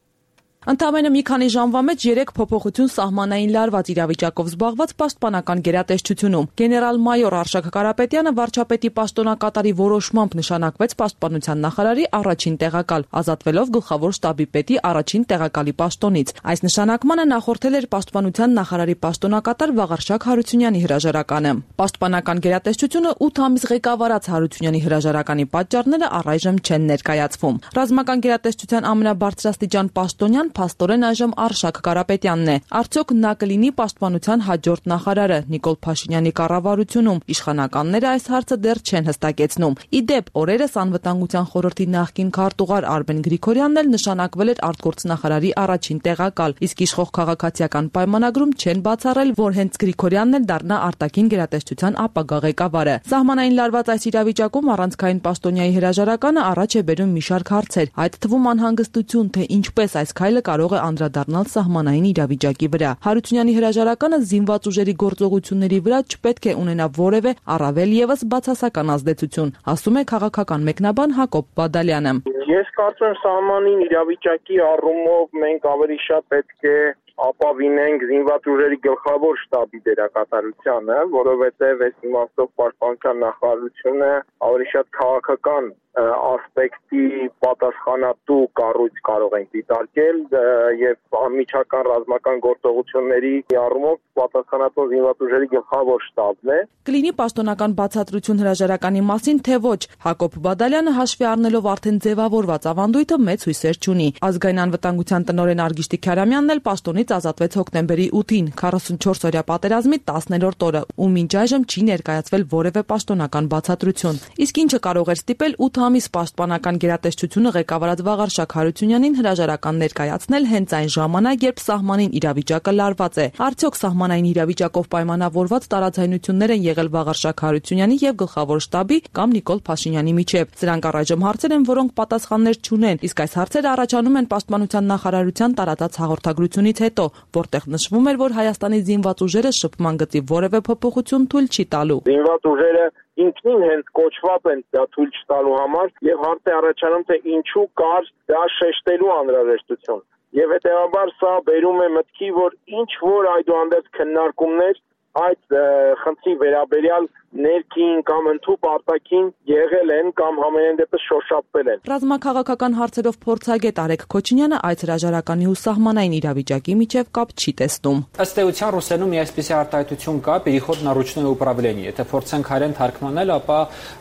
Ընդամենը մի քանի ժամվա մեջ երեք փոփոխություն սահմանային լարված իրավիճակով զբաղված պաշտպանական գերատեսչությունում։ Գեներալ-մայոր Արշակ Կարապետյանը վարչապետի պաշտոնակատարի որոշմամբ նշանակվեց պաշտպանության նախարարի առաջին տեղակալ, ազատվելով գլխավոր շտաբի պետի առաջին տեղակալի պաշտոնից։ Այս նշանակմանը նախորդել էր պաշտպանության նախարարի պաշտոնակատար Վաղարշակ Հարությունյանի հրաժարականը։ Պաշտպանական գերատեսչությունը ութ ամիս ղեկավարած Հարությունյանի հրաժարականի պատճառները առայժմ չեն ներկայացվում։ Ռազմական գերատեսչության ամենաբարձրաստիճան պաշտոնյան փաստորեն այժմ Արշակ Կարապետյանն է։ Արդյոք նա կլինի պաշտպանության հաջորդ նախարարը Նիկոլ Փաշինյանի կառավարությունում։ Իշխանականները այս հարցը դեռ չեն հստակեցնում։ Ի դեպ, օրերս անվտանգության խորհրդի նախկին քարտուղար Արմեն Գրիգորյանն էլ նշանակվել էր արտգործնախարարի առաջին տեղակալ, իսկ իշխող քաղաքացիական պայմանագրում չեն բացառել, որ հենց Գրիգորյանն էլ դառնա արտաքին գերատեսչության ապագա ղեկավարը։ Սահմանային լարված այս իրավիճակում առանցքային պաշտոնյայի հրաժարականը առաջ է բերում մի շարք հարցեր, այդ թվում անհանգստություն, թե ինչպես այս քայլը կարող է անդրադառնալ սահմանային իրավիճակի վրա։ Հարությունյանի հրաժարականը զինված ուժերի գործողությունների վրա չպետք է ունենա որևէ առավել եւս բացասական ազդեցություն, ասում է քաղաքական մեկնաբան Հակոբ Բադալյանը։
Ես կարծում եմ սահմանային իրավիճակի առումով մենք ավելի շատ պետք է ապավինենք զինված ուժերի գլխավոր շտաբի դերակատարությանը, որովհետև այս իմաստով պաշտպանության նախարարությունը ավելի շատ քաղաքական ասպեկտի պատասխանատու կառույց կարող ենք դիտարկել եւ անմիջական ռազմական գործողությունների առումով պատասխանատու զինված ուժերի գլխավոր շտաբն է։
Կլինի պաշտոնական բացատրություն հրաժարականի մասին, թե ոչ։ Հակոբ Բադալյանը հաշվի առնելով արդեն ձևավորված ավանդույթը մեծ հույսեր չունի։ Ազգային անվտանգության տնօրեն Արգիշտի Քարամյանն էլ պաշտոնից ազատվեց հոկտեմբերի ութին, քառասունչորս օրյա պատերազմի տասներորդ օրը, ու մինչ այժմ չի ներկայացվել որևէ պաշտոնական բացատրություն։ Իսկ ինչը կարող էր ստիպել ութ ամիս պաշտպանական գերատեսչությունը ղեկավարած Վաղարշակ Հարությունյանին հրաժարական ներկայացնել հենց այն ժամանակ, երբ սահմանային իրավիճակը լարված է։ Արդյոք սահմանային իրավիճակով պայմանավորված տարաձայնություններ են եղել Վաղարշակ Հարությունյանի եւ գլխավոր շտաբի կամ Նիկոլ Փաշինյանի միջեւ։ Սրանք առայժմ հարցեր են, որոնք պատասխաններ չունեն, իսկ այս հարցերը առաջանում են պաշտպանության նախարարության տարածած հաղորդագրությունից հետո, որտեղ նշվում էր, որ Հայաստանի զինված ուժերը շփման գծի որևէ փոփոխություն թույլ չի տալու։
Զինված ուժերը ինքնին հենց կոչված են դա թույլ չտալու համար եւ հարց է առաջանում, թե ինչու կար դա շեշտելու անհրաժեշտություն։ Եվ հետեւաբար սա բերում է մտքի, որ ինչ որ այդուհանդերձ քննարկումներ այդ խնդրի վերաբերյալ ներքին կամ ընդհուպ արտաքին եղել են կամ համենայն դեպս շոշափվել են։
Ռազմաքաղաքական հարցերով փորձագետ Արեգ Քոչինյանը այդ հրաժարականի ու սահմանային իրավիճակի միջև կապ չի տեսնում։
Ըստ էության ռուսերենում մի այսպիսի արտահայտություն կա՝ переход на ручное управление։ Եթե փորձենք հայերեն թարգմանել, ապա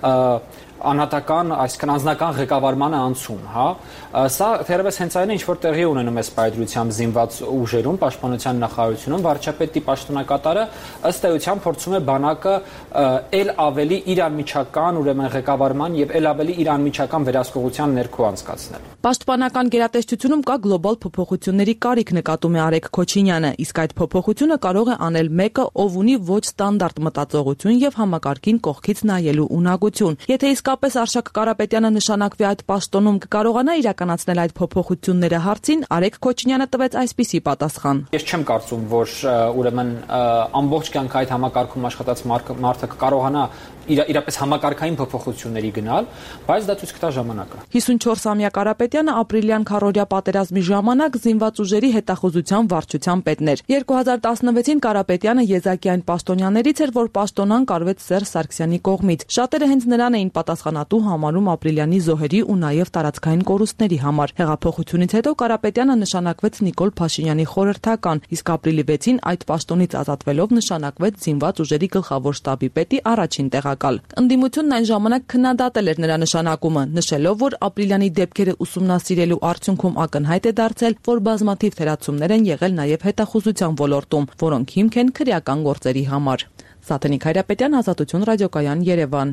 անհատական, այսինքն անձնական ղեկավարմանը անցում, հա։ Սա թերևս հենց այն է, ինչ որ տեղի ունենում է սպայդրությամբ զինված ուժերում, պաշտպանության նախարարությունում, վարչապետի պաշտոնակատարը ըստ էության փորձում է բանակը ել ավելի իր անմիջական, ուրեմն ղեկավարման եւ ել ավելի իր անմիջական վերահսկողության ներքո անցկացնել։
Պաշտպանական գերատեսչությունում կա գլոբալ փոփոխությունների կարիք, նկատում է Արեգ Քոչինյանը, իսկ այդ փոփոխությունը կարող է անել մեկը, ով ունի ոչ ստանդարտ մտածողություն եւ համակարգին կողքից նայելու ունակություն։ Եթե իսկ Վերջապես Արշակ Կարապետյանը նշանակվի այդ պաշտոնում կկարողանա իրականացնել այդ փոփոխությունները հարցին Արեգ Քոչինյանը տվեց այսպիսի պատասխան.
Ես չեմ կարծում, որ ուրեմն ամբողջ կյանք այդ համակարգում աշխատած մարդը կկարողանա իր իրապես համակարգային փոփոխությունների գնալ, բայց դա ցույց կտա ժամանակը։
հիսունչորսամյա Կարապետյանը ապրիլյան քառօրյա պատերազմի ժամանակ զինված ուժերի հետախուզության վարչության պետն էր։ երկու հազար տասնվեցին Կարապետյանը եզակի այն պաշտոնյաներից էր, որ պաշտոնան կարվեց Սերժ Սարգսյանի կողմից։ Շատերը հենց նրան էին պատասխանատու համարում ապրիլյանի զոհերի ու նաև տարածքային կորուստների համար։ Հեղափոխությունից հետո Կարապետյանը նշանակվեց Նիկոլ Փաշինյանի խորհրդական, իսկ ապրիլի վեցին այդ պաշտոնից ազատվելով նշանակվեց զինված ուժերի գլխավոր շտաբի պետի առաջին տեղակալ։ Ընդդիմությունն այն ժամանակ քննադատել էր նրա նշանակումը, նշելով, որ ապրիլյանի դեպքերը ուսումնասիրելու արդյունքում ակնհայտ է դարձել, որ բազմաթիվ թերացումներ են եղել նաև հետախուզության ոլորտում, որոնք հիմք են քրեական գործերի համար։ Սաթենիկ Հայրապետյան, Ազատություն ռադիոկայան, Երևան։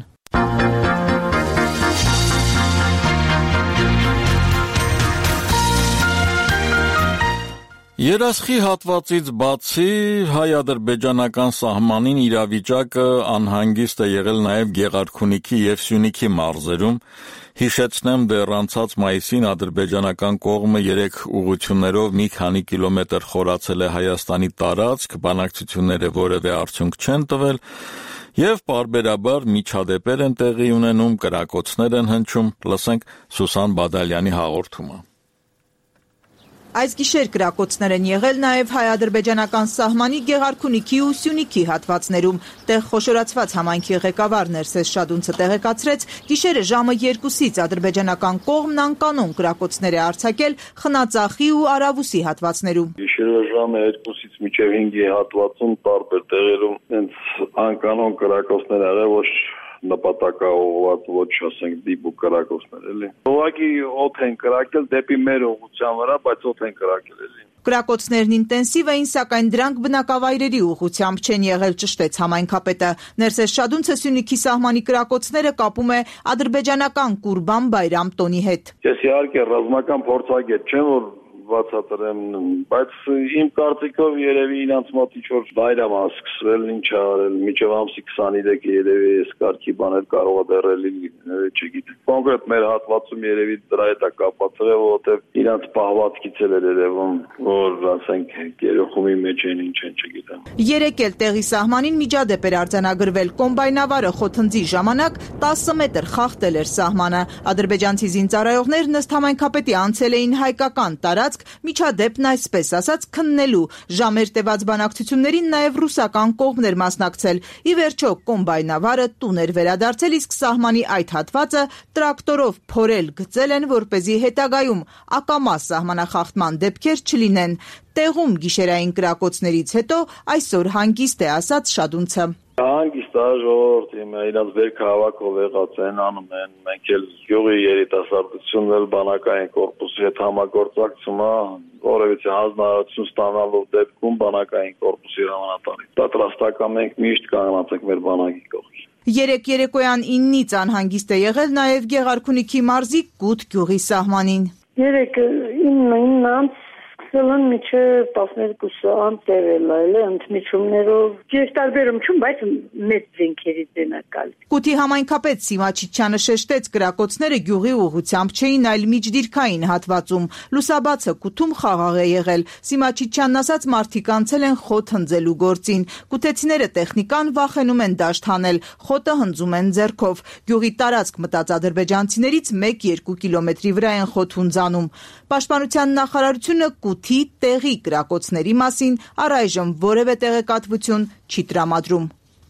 Երասխի հատվածից բացի հայ-ադրբեջանական սահմանին իրավիճակը անհանգիստ է եղել նաև Գեղարքունիքի և Սյունիքի մարզերում։ Հիշեցնեմ, դեռ անցած մայիսին ադրբեջանական կողմը երեք ուղղություններով մի քանի կիլոմետր խորացել է Հայաստանի տարածք, բանակցությունները որևէ արդյունք չեն տվել և պարբերաբար միջադեպեր են տեղի ունենում, կրակոցներ են հնչում։ Լսենք Սուսան Բադալյանի հաղորդումը։
Այս գիշեր կրակոցներ են եղել նաև հայ-ադրբեջանական սահմանի Գեղարքունիքի ու Սյունիքի հատվածներում։ Տեղ խոշորացված համայնքի ղեկավար Ներսես Շադունցը տեղեկացրեց, գիշերը ժամը երկուսից ադրբեջանական կողմն անկանոն կրակոցներ է արձակել Խնածախի ու Արավուսի հատվածներում։
Գիշերը ժամը երկուսից մինչև հինգի հատվածում տարբեր տեղերում հենց անկանոն կրակոցներ եղել, ոչ նպատակաուղղված, ոչ ասենք դիպուկ կրակոցներ, էլի։ Ուղղակի օդ են կրակել դեպի մեր ուղղության վրա, բայց օդ են կրակել, էլի։
Կրակոցներն ինտենսիվ էին, սակայն դրանք բնակավայրերի ուղղությամբ չեն եղել, ճշտեց համայնքապետը։ Ներսես Շադունցը Սյունիքի սահմանի կրակոցները կապում է ադրբեջանական Կուրբան Բայրամ տոնի հետ։
Ես իհարկե ռազմական փորձագետ չեմ, որ բացատրեմ, բայց իմ կարծիքով երևի իրանց մոտ ինչ-որ բայրամ է սկսվել, ինչ է արել, մինչև ամսի քսանինը երևի այս կարգի բաներ կարող է դեռ լինել, չգիտեմ։ Կոնկրետ մեր հատվածում երևի դրա հետ է կապված եղել, որովհետև իրանց պահվածքից էլ էր երևում, որ ասենք երախումի մեջ են, ինչ են, չգիտեմ։
Երեք էլ տեղի սահմանին միջադեպ էր արձանագրվել, կոմբայնավարը խոթնձի ժամանակ տասը մետր խախտել էր սահմանը։ Ադրբեջանցի զինծառայողներն ըստ համայնքապետի անցել էին հայկական տարածք, միջադեպն այսպես ասած քննելու։ Ժամեր տևած բանակցություններին նաև ռուսական կողմն էր մասնակցել։ Ի վերջո կոմբայնավարը տուն էր վերադարձել, իսկ սահմանի այդ հատվածը տրակտորով փորել գծել են, որպեսզի հետագայում ակամա սահմանախախտման դեպքեր չլինեն։ Տեղում գիշերային կրակոցներից հետո այսօր հանգիստ է, ասաց Շադունցը։
Հանգիստ է ժողովրդի, իրանց վերքը հավաքով եղած են, անում են, մենք էլ գյուղի երիտասարդությունն էլ բանակային կորպուսի հետ համագործակցում է, որևիցե հանձնարարություն ստանալու դեպքում բանակային կորպուսի հրամանատարի։ Պատրաստական մենք միշտ կանգնած ենք մեր բանակի կողքին։
Երեք երեկոյան իննից անհանգիստ է եղել նաև Գեղարքունիքի մարզի Կուտ գյուղի սահմանին։
Երեք իննից Սլան միջև տասներկուսը անտերել այլ է ընդմիջումներով ես տարբերում չում, բայց մեծ զենքերի ձենակալ։
Կուտի համայնքապետ Սիմաչիչյանը շեշտեց, կրակոցները գյուղի ուղղությամբ չէին, այլ միջդիրքային հատվածում։ Լուսաբացը Կուտում խաղաղ է եղել։ Սիմաչիչյանն ասաց, մարդիկ անցել են խոտ հնձելու գործին։ Կուտեցիները տեխնիկան վախենում են դաշտ հանել, խոտը հնձում են ձեռքով։ Գյուղի տարածք մտած ադրբեջանցիներից մեկ-երկու կիլոմետրի վրա են խոտ հունձանում։ Պաշտպանության նախարարությունը Կուտի տեղի կրակոցների մասին առայժմ որևէ տեղեկատվություն չի տրամադրում։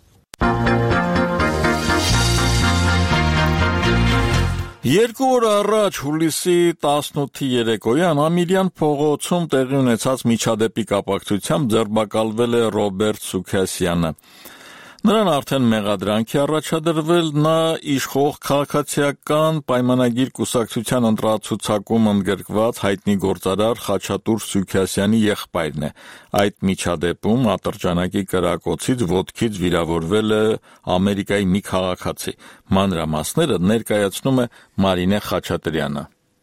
Երկու օր առաջ հուլիսի տասնութի երեկոյան Ամիրյան փողոցում տեղի ունեցած միջադեպի կապակցությամբ ձերբակալվել է Ռոբերտ Սուքասյանը։ Նրան արդեն մեղադրանք է առաջադրվել, նա իշխող քաղաքացիական պայմանագիր կուսակցության ընտրացուցակում ընդգրկված հայտնի գործարար Խաչատուր Սուքասյանի եղբայրն է։ Այդ միջադեպում ատրճանակի կրակոցից ոտքից վիրավորվել է Ամերիկայի մի քաղաքացի։ Մանրամասները ներկայացնում է Մարինե Խաչատրյանը։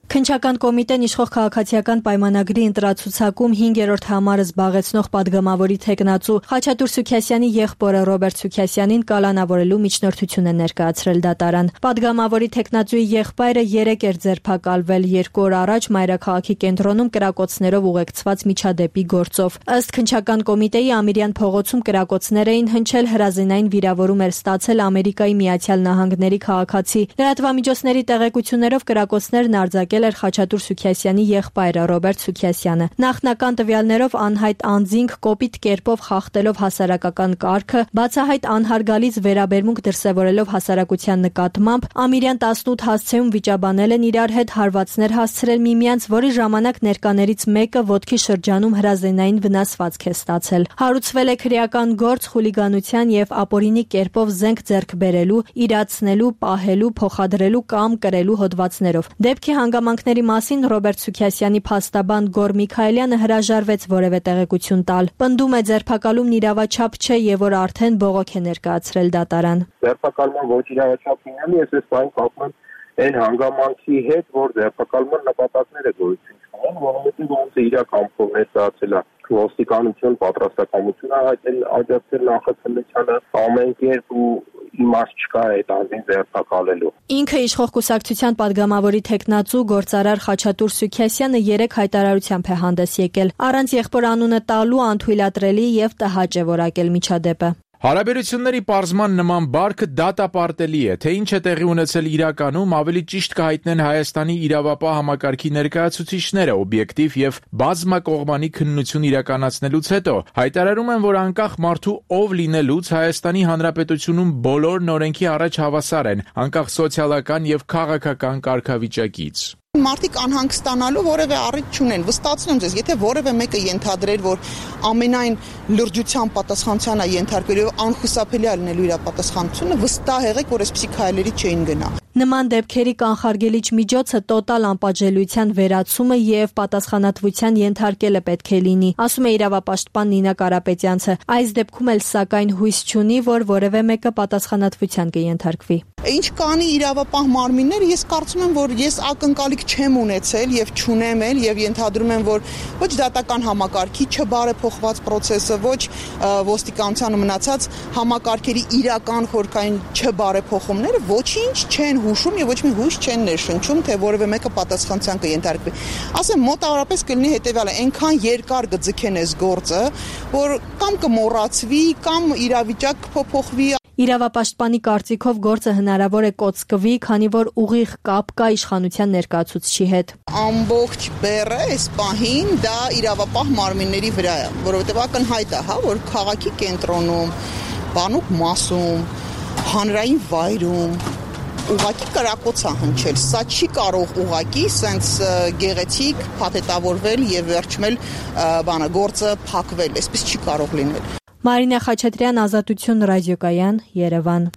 Քննչական կոմիտեն իշխող քաղաքացիական պայմանագրի ընտրացուցակում հինգերորդ համարը զբաղեցնող падգամավորի թեկնածու Խաչատուր Սուքիասյանի եղբորը Ռոբերտ Սուքիասյանին կալանավորելու միջնորդություն է ներկայացրել դատարան։ Падգամավորի թեկնածուի եղբայրը երեկ էր ձերբակալվել երկու օր առաջ մայրաքաղաքի կենտրոնում կրակոցներով ուղեկցված միջադեպի գործով։ Ըստ քննչական կոմիտեի Ամիրյան փողոցում կրակոցներ էին հնչել, հրազենային վիրավորում էր ստացել Ամերիկայի Միացյալ Նահանգների քաղաքացի։ Լրատվամիջոցների տեղեկություններով կրակոցներն արձակել էր Խաչատուր Սուքիասյանի եղբայրը Ռոբերտ Սուքիասյանը։ Նախնական տվյալներով անհայտ անձինք կոպիտ կերպով խախտելով հասարակական կարգը, բացահայտ անհարգալից վերաբերմունք դրսևորելով հասարակության նկատմամբ, Ամիրյան տասնութ հասցեում վիճաբանել են իրար հետ հարվածներ հասցրել միմյանց, որի ժամանակ ներկաներից մեկը ոտքի շրջանում հրազենային վնասվածք է ստացել։ Հարուցվել է քրեական գործ խուլիգանության եւ ապօրինի կերպով զենք ձեռք բերելու, իրացնելու, պահելու, փոխադրելու կամ կրելու հոդվածներով։ Դեպքի հանգամանքների մասին Ռոբերտ Սուքիասյանի փաստաբան Գոր Միքայելյանը հրաժարվեց որևէ տեղեկություն տալ։ Պնդում է ձերբակալումն իրավաչափ չէ եւ որ արդեն բողոք է ներկայացրել դատարան։
Ձերբակալման ոչ իրավաչափ լինելու ես այս բան կապում այն հանգամանքի հետ, որ ձերբակալման նպատակները գոյություն չունեն, որովհետեւ ոնց է իրական փոխնեցացել է ոստիկանություն պատրաստակամությունը հայտնել աջակցել նախաձեռնությանը ամեն կերպ ու իմաստ չկա այդ անձին ձերբակալելու։
Ինքը իշխող կուսակցության падգամավորի թեկնածու գործարար Խաչատուր Սուքիասյանը երեք հայտարարությամբ է հանդես եկել։ Առանց եղբոր անունը տալու անթույլատրելի եւ տհաճ է որակել միջադեպը։
Հարաբերությունների պարզման նման բարքը դատապարտելի է, թե ինչ է տեղի ունեցել իրականում, ավելի ճիշտ կհայտնեն Հայաստանի իրավապահ համակարգի ներկայացուցիչները օբյեկտիվ եւ բազմակողմանի քննություն իրականացնելուց հետո հայտարարում են, որ անկախ մարդու ով լինելուց Հայաստանի Հանրապետությունում բոլորն օրենքի առաջ հավասար են, անկախ սոցիալական եւ քաղաքական կարգավիճակից։
Մարդիկ անհանգստանալու որևէ առիթ չունեն։ Վստահեցնում ձեզ, եթե որևէ մեկը ենթադրեր, որ ամենայն լրջության պատասխանության է ենթարկվել եւ անխուսափելի է լինելու իր պատասխանությունը, վստահ եղեք, որ այսպիսի քայլերի չէին գնա։
Նման դեպքերի կանխարգելիչ միջոցը տոտալ անպատժելիության վերացումը եւ պատասխանատվության ենթարկելը պետք է լինի, ասում է իրավապաշտպան Նինա Կարապետյանցը։ Այս դեպքում էլ սակայն հույս չունի, որ որևէ մեկը պատասխանատվության կենթարկվի։
Ինչ կանի իրավապահ մարմինները, ես կարծում եմ, որ ես ակնկալիք չեմ ունեցել եւ չունեմ էլ եւ ենթադրում եմ, որ ոչ դատական համակարգի չբարեփոխված process-ը, ոչ ոստիկանության մնացած համակարգերի իրական խորքային չբարեփոխումները ոչինչ չեն հուշում եւ ոչ մի հույս չեն ներշնչում, թե որևէ մեկը պատասխանատվության կենթարկվի։ Ասեմ, մոտավորապես կլինի հետեւյալը, այնքան երկար կձգեն այս գործը, որ կամ կմոռացվի, կամ իրավիճակ կփոփոխվի։
Իրավապաշտպանի կարծիքով գործը հնարավոր է կոծկվի, քանի որ ուղիղ կապ կա իշխանության ներկայացուցչի հետ։
Ամբողջ բեռը այս պահին դա իրավապահ մարմինների վրա է, որովհետև ակնհայտ է, հա, որ քաղաքի կենտրոնում, բանուկ մասում, հանրային վայրում ուղակի կրակոց է հնչել։ Սա չի կարող ուղակի սենց գեղեցիկ փաթեթավորվել եւ վերջմել բանը գործը փակվել, այսպես չի կարող լինել։
Մարինա Խաչատրյան, Ազատություն, ռադիոկայան, Երևան։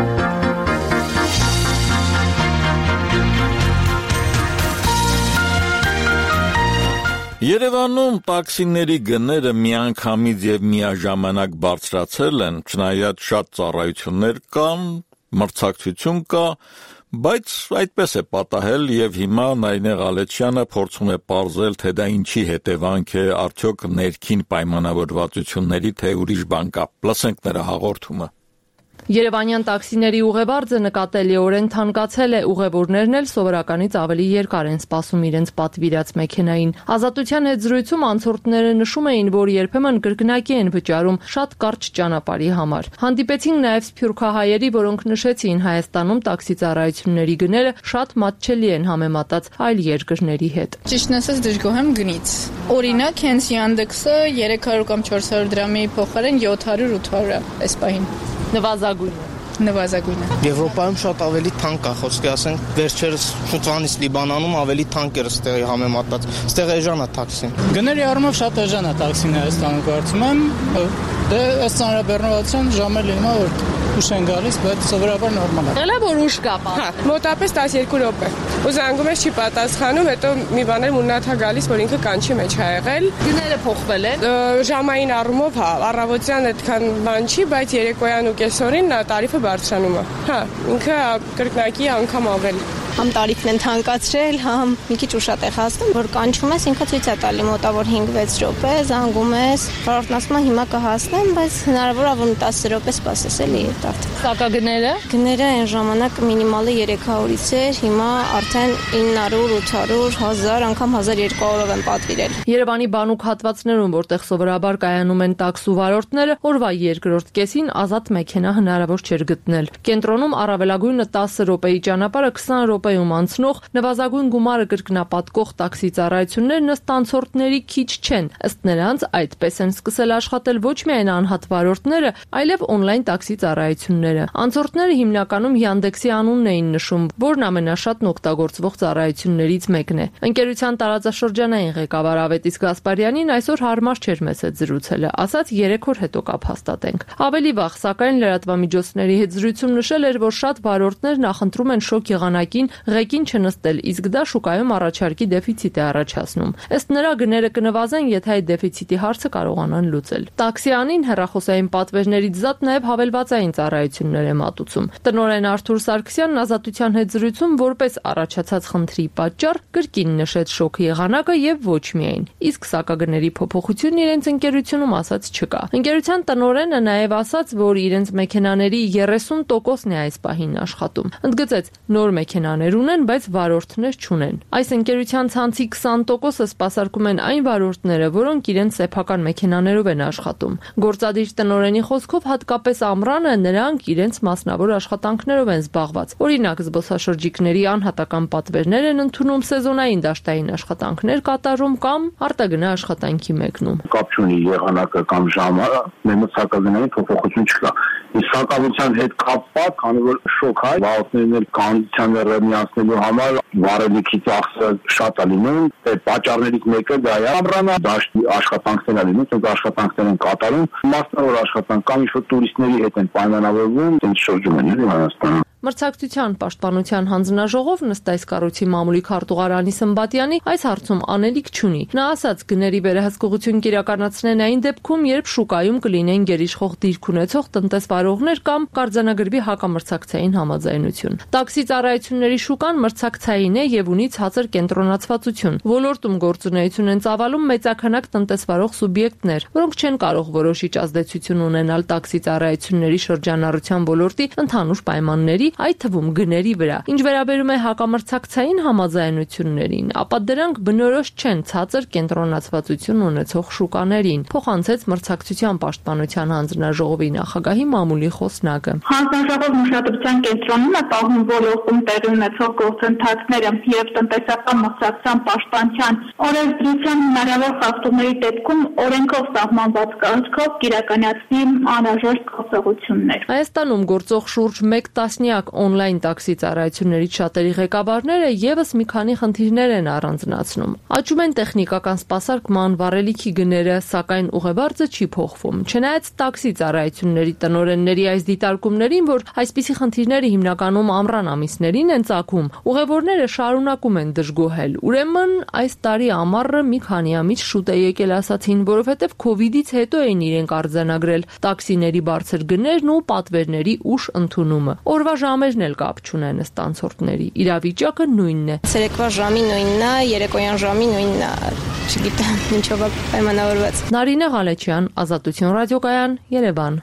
Երևանում տաքսիների գները միանգամից եւ միաժամանակ բարձրացել են, չնայած շատ ծառայություններ կան, մրցակցություն կա, բայց այդպես է պատահել եւ հիմա Նայինե Ղալեչյանը փորձում է պարզել, թե դա ինչի հետևանք է, արդյոք ներքին պայմանավորվածությունների, թե ուրիշ բան կա։ Լսենք նրա հաղորդումը։
Երևանյան տաքսիների ուղևարձը նկատելիորեն թանկացել է, ուղևորներն էլ սովորականից ավելի երկար են սպասում իրենց պատվիրած մեքենային։ Ազատության հետ զրույցում անցորդները նշում էին, որ երբեմն կրկնակի են վճարում շատ կարճ ճանապարհի համար։ Հանդիպեցինք նաև սփյուռքահայերի, որոնք նշեցին Հայաստանում տաքսի ծառայությունների գները շատ մատչելի են համեմատած այլ երկրների հետ։
Ճիշտն ասած դժգոհ եմ գնից։ Օրինակ, հենց Yandex-ը երեք հարյուր կամ չորս հարյուր դրամի փոխարեն յոթ հարյուր ութ հարյուր է այս պահին։
Նվազագույնը։
Նվազագույնը։
Եվրոպայում շատ ավելի թանկ է, խոսքի ասենք, վերջերս Շուտվանից Լիբանանում ավելի թանկ էր ստեղի համեմատած։ Ստեղ էժան է տաքսին։
Գների առումով շատ էժան է տաքսին Հայաստանում, կարծում եմ, դե ըստ ծանրաբեռնվածության ժամը լինում է, որ ուշ են գալիս, բայց սովորաբար նորմալ է։
Եղել է որ ուշ կա։
Հա, մոտապես տասներկու րոպե։ Ու զանգում ես չի պատասխանում, հետո մի բաներ մուննաթ է գալիս, որ ինքը կանչի մեջ ա եղել։
Գները փոխվել են։
Ժամային առումով, հա, առավոտյան այդքան բան չի, բայց երեկոյան ու կեսօրին տարիֆը բարձրանում է։ Հա, ինքը կրկնակի անգամ ավել։
Համ տարիքն են թանկացրել, համ մի քիչ ուշադեղ հասնում, որ կանչում ես, ինքը ցույց է տալի մոտավոր հինգ-վեց րոպե, զանգում ես, վարորդն ասում է հիմա կհասնեմ, բայց հնարավոր է որ դասը րոպե սպասես էլի տատ։
Սակագները։
Գները այն ժամանակ մինիմալը երեք հարյուրից էր, հիմա արդեն ինը հարյուր, ութ հարյուր, հազար, անգամ հազար երկու հարյուրով են պատվիրել։
Երևանի բանուկ հատվածներում, որտեղ սովորաբար կայանում են տաքսու վարորդները, օրվա երկրորդ կեսին ազատ մեքենա հնարավոր չէր գտնել։ Կենտրոնում առավելագույնը տասը րոպեի ճանապարհը քսան րոպեում անցնող, նվազագույն գումարը կրկնապատկող տաքսի ծառայություններն ըստ անցորդների քիչ չեն։ Ըստ նրանց այդպես են սկսել աշխատել ոչ միայն անհատ վարորդները, այլև օնլայն տաքսի ծառայությունները։ Անցորդները հիմնականում Yandex-ի անունն էին նշում, որն ամենաշատն օգտագործվող ծառայություններից մեկն է։ Ընկերության տարածաշրջանային ղեկավար Ավետիս Գասպարյանին այսօր հարմար չէր մեզ հետ զրուցելը, ասաց երեք օր հետո կփաստատենք։ Ավելի վաղ, սակայն լրատվամիջոցների հետ զրույցում նշել էր, որ շատ վարորդներ նախընտրում են շոկ եղանակին ղեկին չնստել, իսկ դա շուկայում առաջարկի դեֆիցիտ է առաջացնում։ Ըստ նրա գները կնվազեն, եթե այդ դեֆիցիտի հարցը կարողանան լուծել։ Տաքսիանին հեռախոսային պատվերներից զատ նաև հավելվածային ծառայություններ է մատուցում։ Տնօրեն Արթուր Սարգսյանն Ազատության հետ զրույցում որպես առաջացած խնդրի պատճառ կրկին նշեց շոկ եղանակը եւ ոչ միայն։ Իսկ սակագների փոփոխությունն իրենց ընկերությունում ասած չկա։ Ընկերության տնօրենը նաև ասաց, որ իրենց մեքենաների երեսուն տոկոսն է այս պահին աշխատում։ Ընդգծեց, նոր մեքենաներ ունեն, բայց վարորդներ չունեն։ Այս ընկերության ցանցի քսան տոկոսը սպասարկում են այն վարորդները, որոնք իրենց սեփական մեքենաներով են աշխատում։ Գործադիր տնօրենի խոսքով հատկապես ամռանը նրանք իրենց մասնավոր աշխատանքներով են զբաղված։ Օրինակ, զբոսաշրջիկների անհատական պատվերներ են ընդունում, սեզոնային դաշտային աշխատանքներ կատարում կամ արտագնա աշխատանքի մեկնում։
Կապ չունի եղանակը կամ ժամը, մենք սակագնային փոփոխություն չկա։ Իսկ սակավության հետ կապված, քանի որ շոկ է, վարորդներն էլ կոնդիցիոները միացնելու համար վարելիքի ծախսը շատ է լինում, այդ պատճառներից մեկը դա է։ Ամռանը դաշտի աշխատանքներ են լինում, այդ աշխատանքներ են կատարում, մասնավոր աշխատանք կամ ինչ-որ տուրիստների հետ են պայմանավորվում, այնց շրջում են Հայաստանում։
Մրցակցության պաշտպանության հանձնաժողով ըստ այս կառույցի մամուլի քարտուղար Անի Սմբատյանի այս հարցում անելիք չունի։ Նա ասաց, գների վերահսկողություն կիրականացնեն այն դեպքում, երբ շուկայում կլինեն գերիշխող դիրք ունեցող տնտեսվարողներ կամ կարձանագրվի հակամրցակցային համաձայնություն։ Տաքսի ծառայությունների շուկան մրցակցային է եւ ունի ցածր կենտրոնացվածություն։ Ոլորտում գործունեություն են ծավալում մեծաքանակ տնտեսվարող սուբյեկտներ, որոնք չեն կարող որոշիչ ազդեցություն ունենալ տաքսի ծառայությունների շրջանառության ոլորտի ընդհանուր պայմանների, այդ թվում գների վրա։ Ինչ վերաբերում է հակամրցակցային համաձայնություններին, ապա դրանք բնորոշ չեն ցածր կենտրոնացվածություն ունեցող շուկաներին, փոխանցեց մրցակցության պաշտպանության հանձնաժողովի նախագահի մամուլի խոսնակը։
Հանձնաժողովն ուշադրության կենտրոնում է պահում ոլորտում տեղի ունեցող գործընթացները եւ տնտեսական մրցակցության պաշտպանության օրենսդրության հնարավոր խախտումների դեպքում օրենքով սահմանված կարգով կիրականացնի անհրաժեշտ գործողություններ։
Հայաստանում գործող շուրջ մեկ տասնյակ օնլայն տաքսի ծառայություններից շատերի ղեկավարները եւս մի քանի խնդիրներ են առանձնացնում։ Աճում են տեխնիկական սպասարկման, վառելիքի գները, սակայն ուղևորձը չի փոխվում։ Չնայած տաքսի ծառայությունների տնօրենների այս դիտարկումներին, որ այսպիսի խնդիրները հիմնականում ամռան ամիսներին են ծագում, ուղևորները շարունակում են դժգոհել։ Ուրեմն այս տարի ամառը մի քանի ամիս շուտ է եկել, ասացին, որովհետև քովիդից հետո էին իրենք արձանագրել տաքսիների բարձր գներն ու պատվերների ուշ ընդունումը։ Օրվա ժամերն էլ կապ չունեն ըստ անցորդների։ Իրավիճակը նույնն է։
Ցերեկվա ժամի նույնն է, երեկոյան ժամի նույնն է։ Չգիտեմ, ինչով է պայմանավորված։
Նարինե Ղալեչյան, Ազատություն ռադիոկայան, Երևան։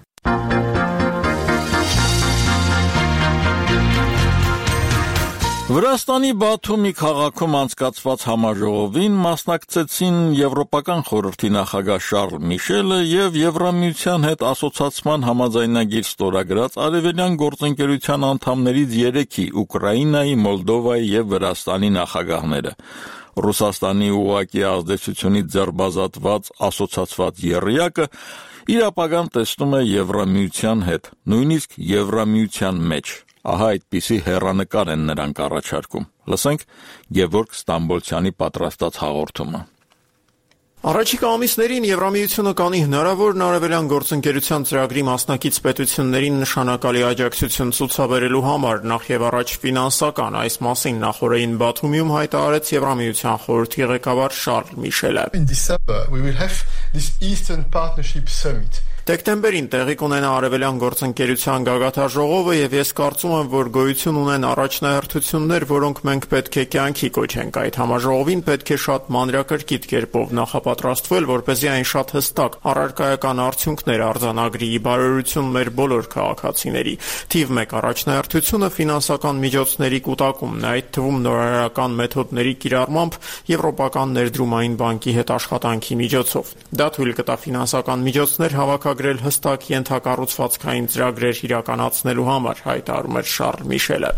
Վրաստանի Բաթումի քաղաքում անցկացված համաժողովին մասնակցեցին Եվրոպական խորհրդի նախագահ Շարլ Միշելը եւ Եվրամիության հետ ասոցիացման համաձայնագիր ստորագրած արևելյան գործընկերության անդամներից երեքի՝ Ուկրաինայի, Մոլդովայի եւ Վրաստանի նախագահները։ Ռուսաստանի ուղղակի ազդեցությունից ձերբազատված ասոցիացված եռյակը իր ապագան տեսնում է Եվրամիության հետ, նույնիսկ Եվրամիության մեջ։ Ահա այդպիսի հեռանկար են նրանք առաջարկում։ Լսենք Գևորգ Ստամբոլցյանի պատրաստած հաղորդումը։
Առաջիկա ամիսներին Եվրամիությունը կանի հնարավոր արևելյան գործընկերության ծրագրի մասնակից պետություններին նշանակալի աջակցություն ցուցաբերելու համար, նախ եւ առաջ ֆինանսական, այս մասին նախորդին Բաթումիում հայտարարեց Եվրամիության խորհրդի ղեկավար Շարլ Միշելը։ Դեկտեմբերին տեղի կունենա Արևելյան գործընկերության գագաթաժողովը եւ ես կարծում եմ, որ գոյություն ունեն առաջնահերթություններ, որոնք մենք պետք է կյանքի կոչենք։ Այդ համաժողովին պետք է շատ մանրակրկիտ կերպով նախապատրաստվել, որպեսզի այն շատ հստակ առարկայական արդյունքներ արձանագրի ի բարօրություն մեր բոլոր քաղաքացիների։ Թիվ մեկ առաջնահերթությունը ֆինանսական միջոցների կուտակումն է, այդ թվում նորարարական մեթոդների կիրառմամբ Եվրոպական ներդրումային բանկի հետ աշխատանքի միջոցով։ Դա թույլ կտա ֆինանսական միջոցներ հավաքագրել հստակ ենթակառուցվածքային ծրագրեր իրականացնելու համար, հայտարարում էր Շարլ Միշելը։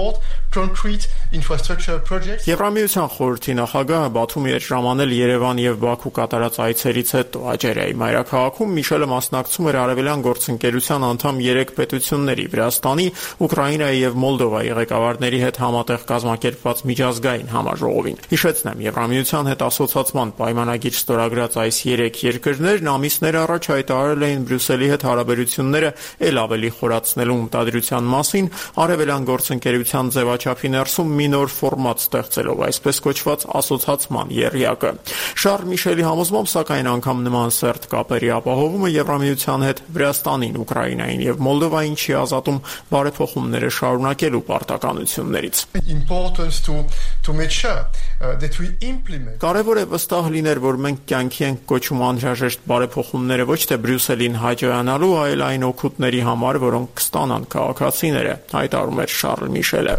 Եվրամիության խորհրդի նախագահը Բաթումի էր ժամանել Երևան եւ Բաքու կատարած այցերից հետո Աջերիայի մայրաքաղաքում Միշելը մասնակցում էր Արևելյան գործընկերության անդամ երեք պետությունների՝ Վրաստանի, Ուկրաինայի եւ Մոլդովայի ղեկավարների հետ համատեղ կազմակերպված միջազգային համաժողովին։ Հիշեցնեմ, Եվրամիության հետ ասոցացման պայմանագիր ստորագրած այս երեք երկրներն ամիսներ առաջ հայտարարել էին Բրյուսելի հետ հարաբերությունները ել ավելի խորացնելու մտադրության մասին, Արևելյան գործընկերության ձևաչափի ներսում մի նոր ֆորմատ ստեղծելով, այսպես կոչված ասոցացման եռյակը։ Շարլ Միշելի համոզմամբ, սակայն անգամ նման սերտ կապերի ապահովումը Եվրամիության հետ Վրաստանին, Ուկրաինային եւ Մոլդովային չի ազատում բարեփոխումները շարունակելու պարտականություններից։ Կարևոր է վստահ լինել, որ մենք կյանքի ենք կոչում անհրաժեշտ բարեփոխումները ոչ թե Բրյուսելին հաջողանալու, այլ այն օգուտների համար, որոնք կստանան քաղաքացիները, հայտարարում էր Շարլ Միշելը։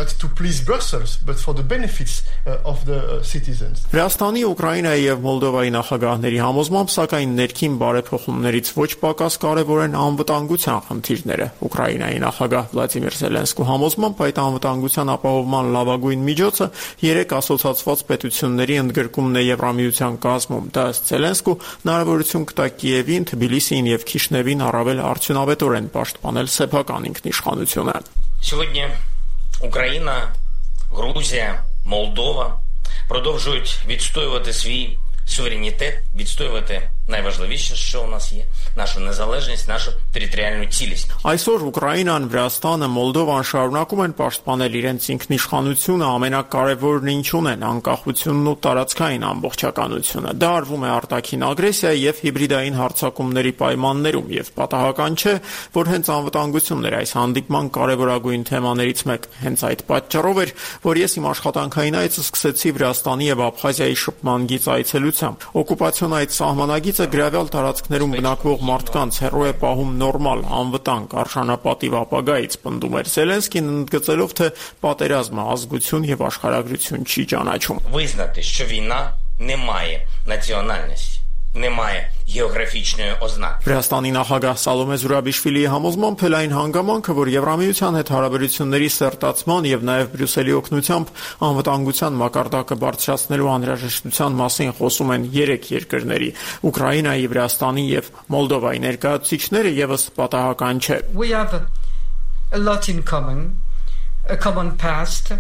Վրաստանի, Ուկրաինայի եւ Մոլդովայի նախագահների համոզմամբ, սակայն ներքին բարեփոխումներից ոչ պակաս կարևոր են անվտանգության խնդիրները։ Ուկրաինայի նախագահ Վլադիմիր Զելենսկու համոզմամբ, այդ անվտանգության ապահովման լավագույն միջոցը երեք ասոցացված պետությունների ընդգրկումն է Եվրամիության կազմում։ Դա ըստ Զելենսկու հնարավորություն կտա Կիևին, Թբիլիսիին եւ Քիշնևին առավել արդյունավետորեն պաշտպանել սեփական ինքնիշխանությունը։
Сьогодні Україна, Грузія, Молдова продовжують відстоювати свій суверенітет, відстоювати найважливіше, що у нас є, нашу незалежність, нашу територіальну цілісність.
Այսօր Ուկրաինան, Վրաստանը, Մոլդովան շարունակում են պաշտպանել իրենց ինքնիշխանությունը, ամենակարևորն ինչուն են անկախությունն ու տարածքային ամբողջականությունը։ Դա արվում է արտաքին ագրեսիայի եւ հիբրիդային հարձակումների պայմաններում եւ պատահական չէ, որ հենց անվտանգությունն էր այս հանդիպման կարևորագույն թեմաներից մեկը։ Հենց այդ պատճառով էր, որ ես իմ աշխատանքային այցը սկսեցի Վրաստանի եւ Աբխազիայի շփման գիծ այցելությամբ։ Օկուպացիոն այդ սահմանագիծ գրավյալ տարածքներում բնակվող մարդկանց հեռու է պահում նորմալ, անվտանգ, արժանապատիվ ապագայից, պնդում էր Զելենսկին, ընդգծելով, թե պատերազմը ազգություն եւ աշխարհագրություն չի ճանաչում։
Визнати, що війна не має національності, немає географічної ознаки.
Վրաստանի նախագահ Սալոմե Զուրաբիշվիլիի համոզմամբ էլ այն հանգամանքը, որ Եվրամիության հետ հարաբերությունների սերտացման եւ նաեւ Բրյուսելի օգնությամբ անվտանգության մակարդակը բարձրացնելու անհրաժեշտության մասին խոսում են երեք երկրների՝ Ուկրաինայի, Վրաստանի եւ Մոլդովայի ներկայացուցիչները, եւս պատահական չէ։
We have a lot in common, a common past,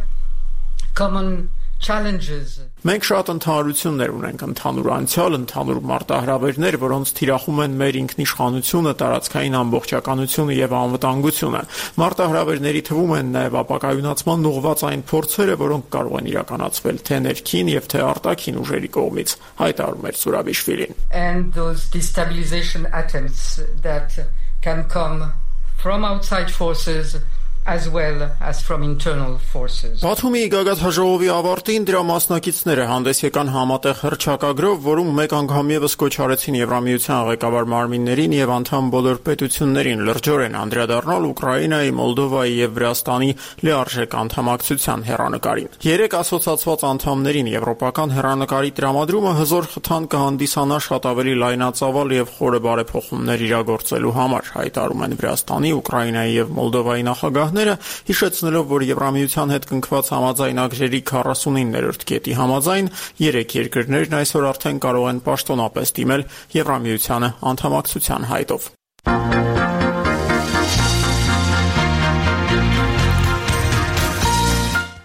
common challenges.
Մենք շատ ընդհանրություններ ունենք, ընդհանուր անցյալ, ընդհանուր մարտահրավերներ, որոնց թիրախում են մեր ինքնիշխանությունը, տարածքային ամբողջականությունը եւ անվտանգությունը։ Մարտահրավերների թվում են նաեւ ապակայունացման ուղղված այն փորձերը, որոնք կարող են իրականացվել թե ներքին եւ թե արտաքին ուժերի կողմից, հայտարարում էր Զուրաբիշվիլին։
And those destabilization attempts that can come from outside forces as well as from internal forces.
Բաթումի գագաթաժողովի ավարտին դրա մասնակիցները հանդես եկան համատեղ հռչակագրով, որում մեկ անգամ եւս կոչ արեցին Եվրամիության ղեկավար մարմիններին եւ անդամ բոլոր պետություններին լրջորեն անդրադառնալ Ուկրաինայի, Մոլդովայի եւ Վրաստանի լիարժեք անդամակցության հեռանկարին։ Երեք ասոցացված անդամներին եվրոպական հեռանկարի տրամադրումը հզոր խթան կհանդիսանա շատ ավելի լայնածավալ եւ խորը բարեփոխումներ իրագործելու համար, հայտարարում են Վրաստանի, Ուկրաինայի եւ Մոլդովայի նախագահները, հիշեցնելով, որ Եվրամիության հետ կնքված համաձայնագրերի քառասունիններորդ կետի համաձայն երեք երկրներն այսօր արդեն կարող են պաշտոնապես դիմել Եվրամիությանը անդամակցության հայտով։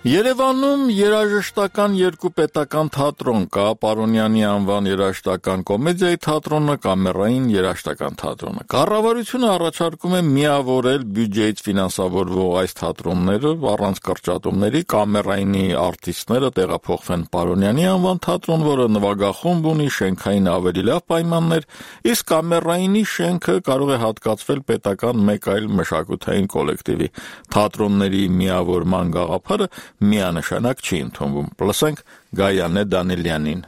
Երևանում երաժշտական երկու պետական թատրոն կա, Պարոնյանի անվան երաժշտական կոմեդիայի թատրոնը, կամերային երաժշտական թատրոնը։ Կառավարությունը առաջարկում է միավորել բյուջեից ֆինանսավորվող այս թատրոնները առանց կրճատումների, կամերայինի արտիստները տեղափոխվեն Պարոնյանի անվան թատրոն, որը նվագախումբ ունի, շենքային ավելի լավ պայմաններ, իսկ կամերայինի շենքը կարող է հատկացվել պետական մեկ այլ մշակութային կոլեկտիվի։ Թատրոնների միավորման գաղափարը միանշանակ չի ընդունվում։ Լսենք Գայանե Դանիելյանին։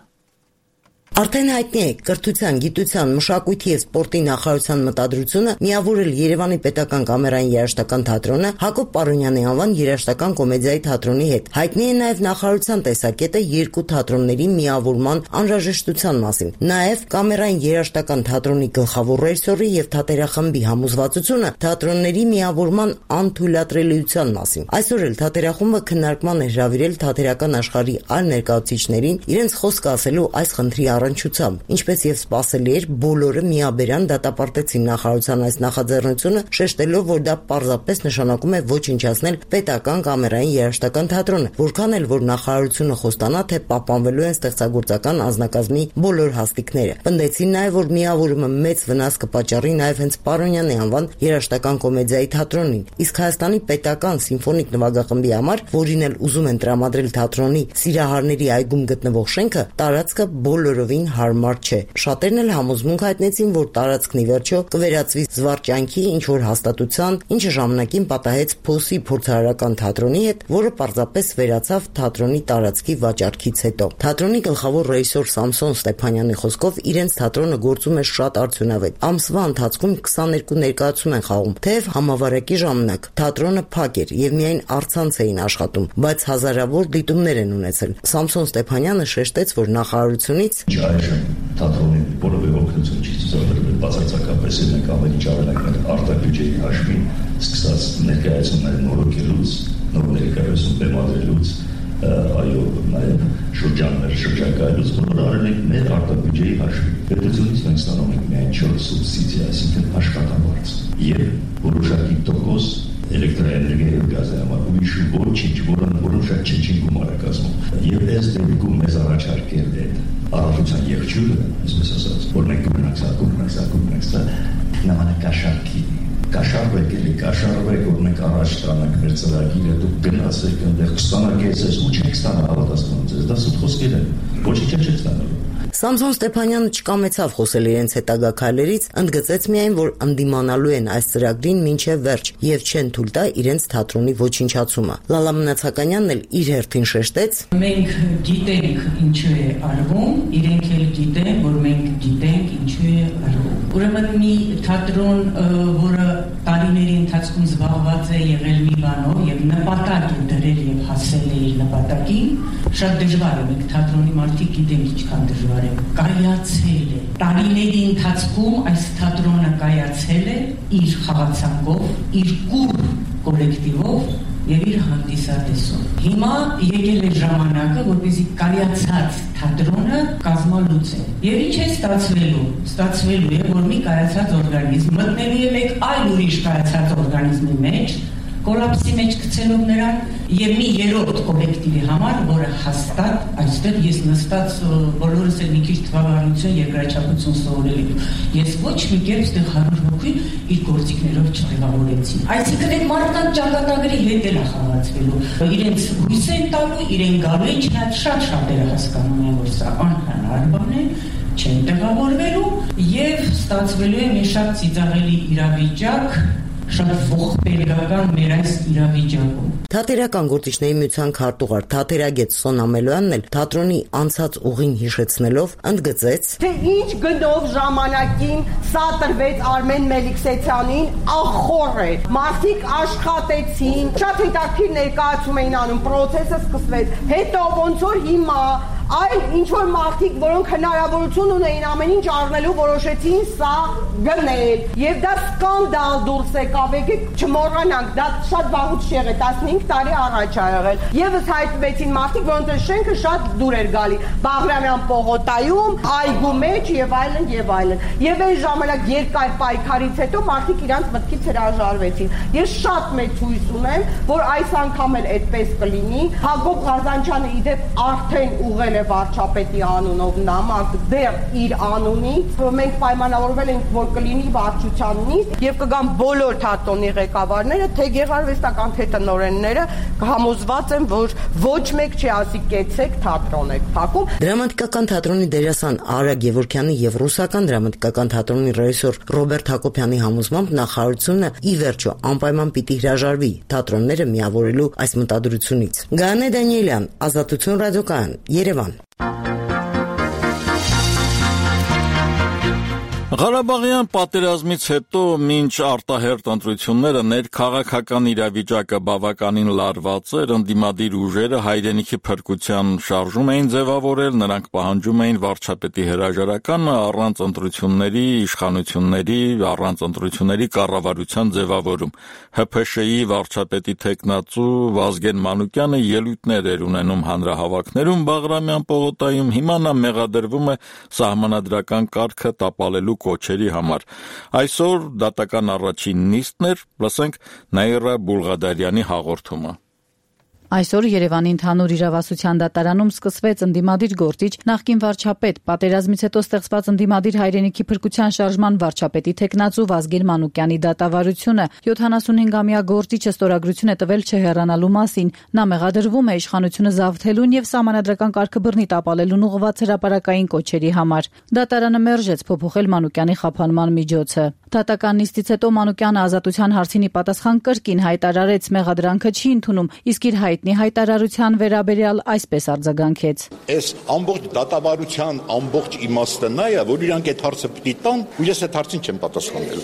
Արդեն հայտնի է կրթության, գիտության, մշակույթի և սպորտի նախարարության մտադրությունը միավորել Երևանի պետական կամերային երաժշտական թատրոնը Հակոբ Պարոնյանի անվան երաժշտական կոմեդիայի թատրոնի հետ։ Հայտնի է նաև նախարարության տեսակետը երկու թատրոնների միավորման անհրաժեշտության մասին։ Նաև կամերային երաժշտական թատրոնի գլխավոր ռեժիսորի և թատերախմբի համոզվածությունը թատրոնների միավորման անթույլատրելիության մասին։ Այսօր էլ թատերախումբը քննարկման է հրավիրել թատերական աշխարհի այլ ներկայացուցիչներին իրենց խոսքը ասելու այս խնդրի առնչությամբ, ինչպես եւ սպասելի էր, բոլորը միաբերան դատապարտեցին նախարարության այս նախաձեռնությունը, շեշտելով, որ դա պարզապես նշանակում է ոչնչացնել պետական կամերային երաժշտական թատրոնը, որքան էլ որ նախարարությունը խոստանա, թե պահպանվելու են ստեղծագործական անձնակազմի բոլոր հաստիկները։ Պնդեցին նաև, որ միավորումը մեծ վնաս կպատճառի նաև հենց Պարոնյանի անվան երաժշտական կոմեդիայի թատրոնին, իսկ Հայաստանի պետական սիմֆոնիկ նվագախմբի համար, որին էլ ուզում են տրամադրել թատրոնի Սիրահարների այգում գտնվող շենքը, տարածքը բոլորովին հարմար չէ։ Շատերն էլ համոզմունք հայտնեցին, որ տարածքն ի վերջո կվերածվի զվարճանքի ինչ-որ հաստատության, ինչը ժամանակին պատահեց Փոսի փորձարարական թատրոնի հետ, որը պարզապես վերացավ թատրոնի տարածքի վաճառքից հետո։ Թատրոնի գլխավոր ռեժիսոր Սամսոն Ստեփանյանի խոսքով իրենց թատրոնը գործում է շատ արդյունավետ։ Ամսվա ընթացքում քսաներկու ներկայացում են խաղում, թեև համավարակի ժամանակ թատրոնը փակ էր եւ միայն առցանց էին աշխատում, բայց հազարավոր դիտումներ են ունեցել։ Սամսոն Ստեփանյանը շեշտեց, որ նախարարությունից
Այժմ թատրոնի որևէ օգնություն չի ցուցաբերվել բացարձակապես մենք ավելի ճարելակներ արտաբյուջեի հաշվին սկսած ներկայացումներ նորոգելուց, նոր ներկայացում բեմադրելուց, այո, նաև շրջաններ շրջակայելուց, բոլորը արել ենք մեր արտաբյուջեի հաշվին։ Պետությունից մենք ստանում ենք միայն չորս սուբսիդիա, այսինքն աշխատավարձ եւ որոշակի տոկոս էլեկտրաէներգիայի եւ գազի համար ուրիշ ոչինչ, որը որոշակ չնչին գումար է կազմում։ Եվ այս դեպքում մեզ առաջարկել է առողջության եղջյուրը, այսպես ասած, որ մենք ունենք սակում, ունենք սակում, ունենք սա նամանակաշարքի կաշառվեք էլի, կաշառվեք, որ մենք առաջ տանանք մեր ծրագիրը, դուք գնացեք այնտեղ կստանաք ես, ու չեք ստանա հավատացնում ձեզ, դա սուտ խոսքեր են, ոչինչ չեք ստանալու։
Սամսոն Ստեփանյանը չկամեցավ խոսել իրենց հետագա քայլերից, ընդգծեց միայն, որ ընդդիմանալու են այս ծրագրին մինչև վերջ եւ չեն թույլ տա իրենց թատրոնի ոչնչացումը։ Լալա Մնացականյանն էլ իր հերթին շեշտեց.
Մենք գիտենք ինչու է արվում, իրենք էլ գիտեն, որ մենք գիտենք ինչու է արվում։ Ուրեմն մի թատրոն, որը տարիների ընթացքում զբաղված է եղել մի բանով եւ նպատակ է դրել եւ հասել է իր նպատակին, շատ դժվար է, մենք թատրոնի մարդիկ գիտենք ինչքան դժվար է, կայացել է։ Տարիների ընթացքում այս թատրոնը կայացել է իր խաղացանկով, իր կուր կոլեկտիվով եւ իր հանդիսատեսով։ Հիմա եկել է ժամանակը, որպեսզի կայացած թատրոնը կազմալուծե։ Եվ ինչ է ստացվելու։ Ստացվելու է, որ մի կայացած օրգանիզմ մտնելու է մեկ այլ ուրիշ կայացած օրգանիզմի մեջ, կոլապսի մեջ գցելով նրան եւ մի երրորդ կոլեկտիվի համար, որը հաստատ այստեղ ես նստած բոլորս էլ մի քիչ թվավարություն եւ գրաչափություն սովորելու։ Ես ոչ մի կերպ այստեղ հարյուր հոգի իր գործիքներով չտեղավորեցի։ Այսինքն այդ մարդկանց ճակատագրի հետ էլ է խաղացվելու։ Իրենց հույս են տալու, իրեն գալու են, չնայած շատ շատերը հասկանում են, որ սա անհնար բան է, չեն տեղավորվելու եւ ստացվելու է մի շատ ծիծաղելի իրավիճակ, շատ ողբերգական մեր այս իրավիճակում։
Թատերական գործիչների միության քարտուղար թատերագետ Սոնա Մելոյանն էլ թատրոնի անցած ուղին հիշեցնելով ընդգծեց,
թե ինչ գնով ժամանակին սա տրվեց Արմեն Մելիքսեթյանին, ախոր էր։ Մարդիկ աշխատեցին, շատ հետաքրքիր ներկայացում էին անում, process-ը սկսվեց։ Հետո ոնց որ հիմա այլ ինչ որ մարդիկ, որոնք հնարավորություն ունեին ամեն ինչ առնելու, որոշեցին սա գնել։ Եվ դա սկանդալ դուրս եկավ, եկեք չմոռանանք, դա շատ վաղուց չէ, տասնհինգ տարի առաջ ա եղել։ Եվս հայտնվեցին մարդիկ, որոնց շենքը շատ դուր էր գալի, Բաղրամյան պողոտայում, այգու մեջ եւ այլն եւ այլն։ Եվ այն ժամանակ երկար պայքարից հետո մարդիկ իրանց մտքից հրաժարվեցին։ Ես շատ մեծ հույս ունեմ, որ այս անգամ էլ այդպես կլինի։ Հակոբ Ղազանչյանը իդեպ արդեն ուղղել է վարչապետի անունով նամակ դեռ իր անունից։ Մենք պայմանավորվել ենք, որ կլինի վարչության նիստ եւ կգան բոլոր թատրոնի ղեկավարները, թե գեղարվեստական, թե տնօրենները, համոզված են, որ ոչ մեկ չի ասի կեցեք թատրոն եք փակում։
Դրամատիկական թատրոնի դերասան Արա Գևորգյանի եւ ռուսական դրամատիկական թատրոնի ռեժիսոր Ռոբերտ Հակոբյանի համոզմամբ նախարարությունը ի վերջո անպայման պիտի հրաժարվի թատրոնները միավորելու այս մտադրությունից։ Գանե Դանիելյան, Ազատություն ռադիոկայան, Երևան։
Ղարաբաղյան պատերազմից հետո մինչ արտահերտ ընտրությունները ներքաղաքական իրավիճակը բավականին լարված էր, ընդդիմադիր ուժերը հայրենիքի փրկության շարժում էին ձևավորել, նրանք պահանջում էին վարչապետի հրաժարականը առանց ընտրությունների, իշխանությունների, առանց ընտրությունների կառավարության ձևավորում։ Հ Փ Շ ի վարչապետի թեկնածու Վազգեն Մանուկյանը ելույթներ էր ունենում հանրահավաքներում Բաղրամյան պողոտայում, հիմա նա մեղադրվում է սահմանադրական կարգը տապալելու կոչերի համար։ Այսօր դատական առաջին նիստն էր, լսենք Նաիրա Բուլղադարյանի հաղորդումը։
Այսօր Երևանի ընդհանուր իրավասության դատարանում սկսվեց ընդդիմադիր գործիչ նախկին վարչապետ, պատերազմից հետո ստեղծված ընդդիմադիր հայրենիքի փրկության շարժման վարչապետի թեկնածու Վազգեն Մանուկյանի դատավարությունը։ յոթանասունհինգամյա գործիչը ստորագրություն է տվել չհեռանալու մասին։ Նա մեղադրվում է իշխանությունը զավթելուն եւ սահմանադրական կարգը բռնի տապալելուն ուղղված հրապարակային կոչերի համար։ Դատարանը մերժեց փոփոխել Մանուկյանի խափանման միջոցը։ Դատական նիստից հետո Մանուկյանը ազատության հարցինի պատասխան կրկին հայտարարեց մեղադրանքը չի ընդունում, իսկ իր հայտնի հայտարարության վերաբերյալ այսպես արձագանքեց.
Այս ամբողջ դատավարության ամբողջ իմաստը նա է, որ իրանք այդ հարցը պիտի տան, ու ես այդ հարցին չեմ պատասխանել։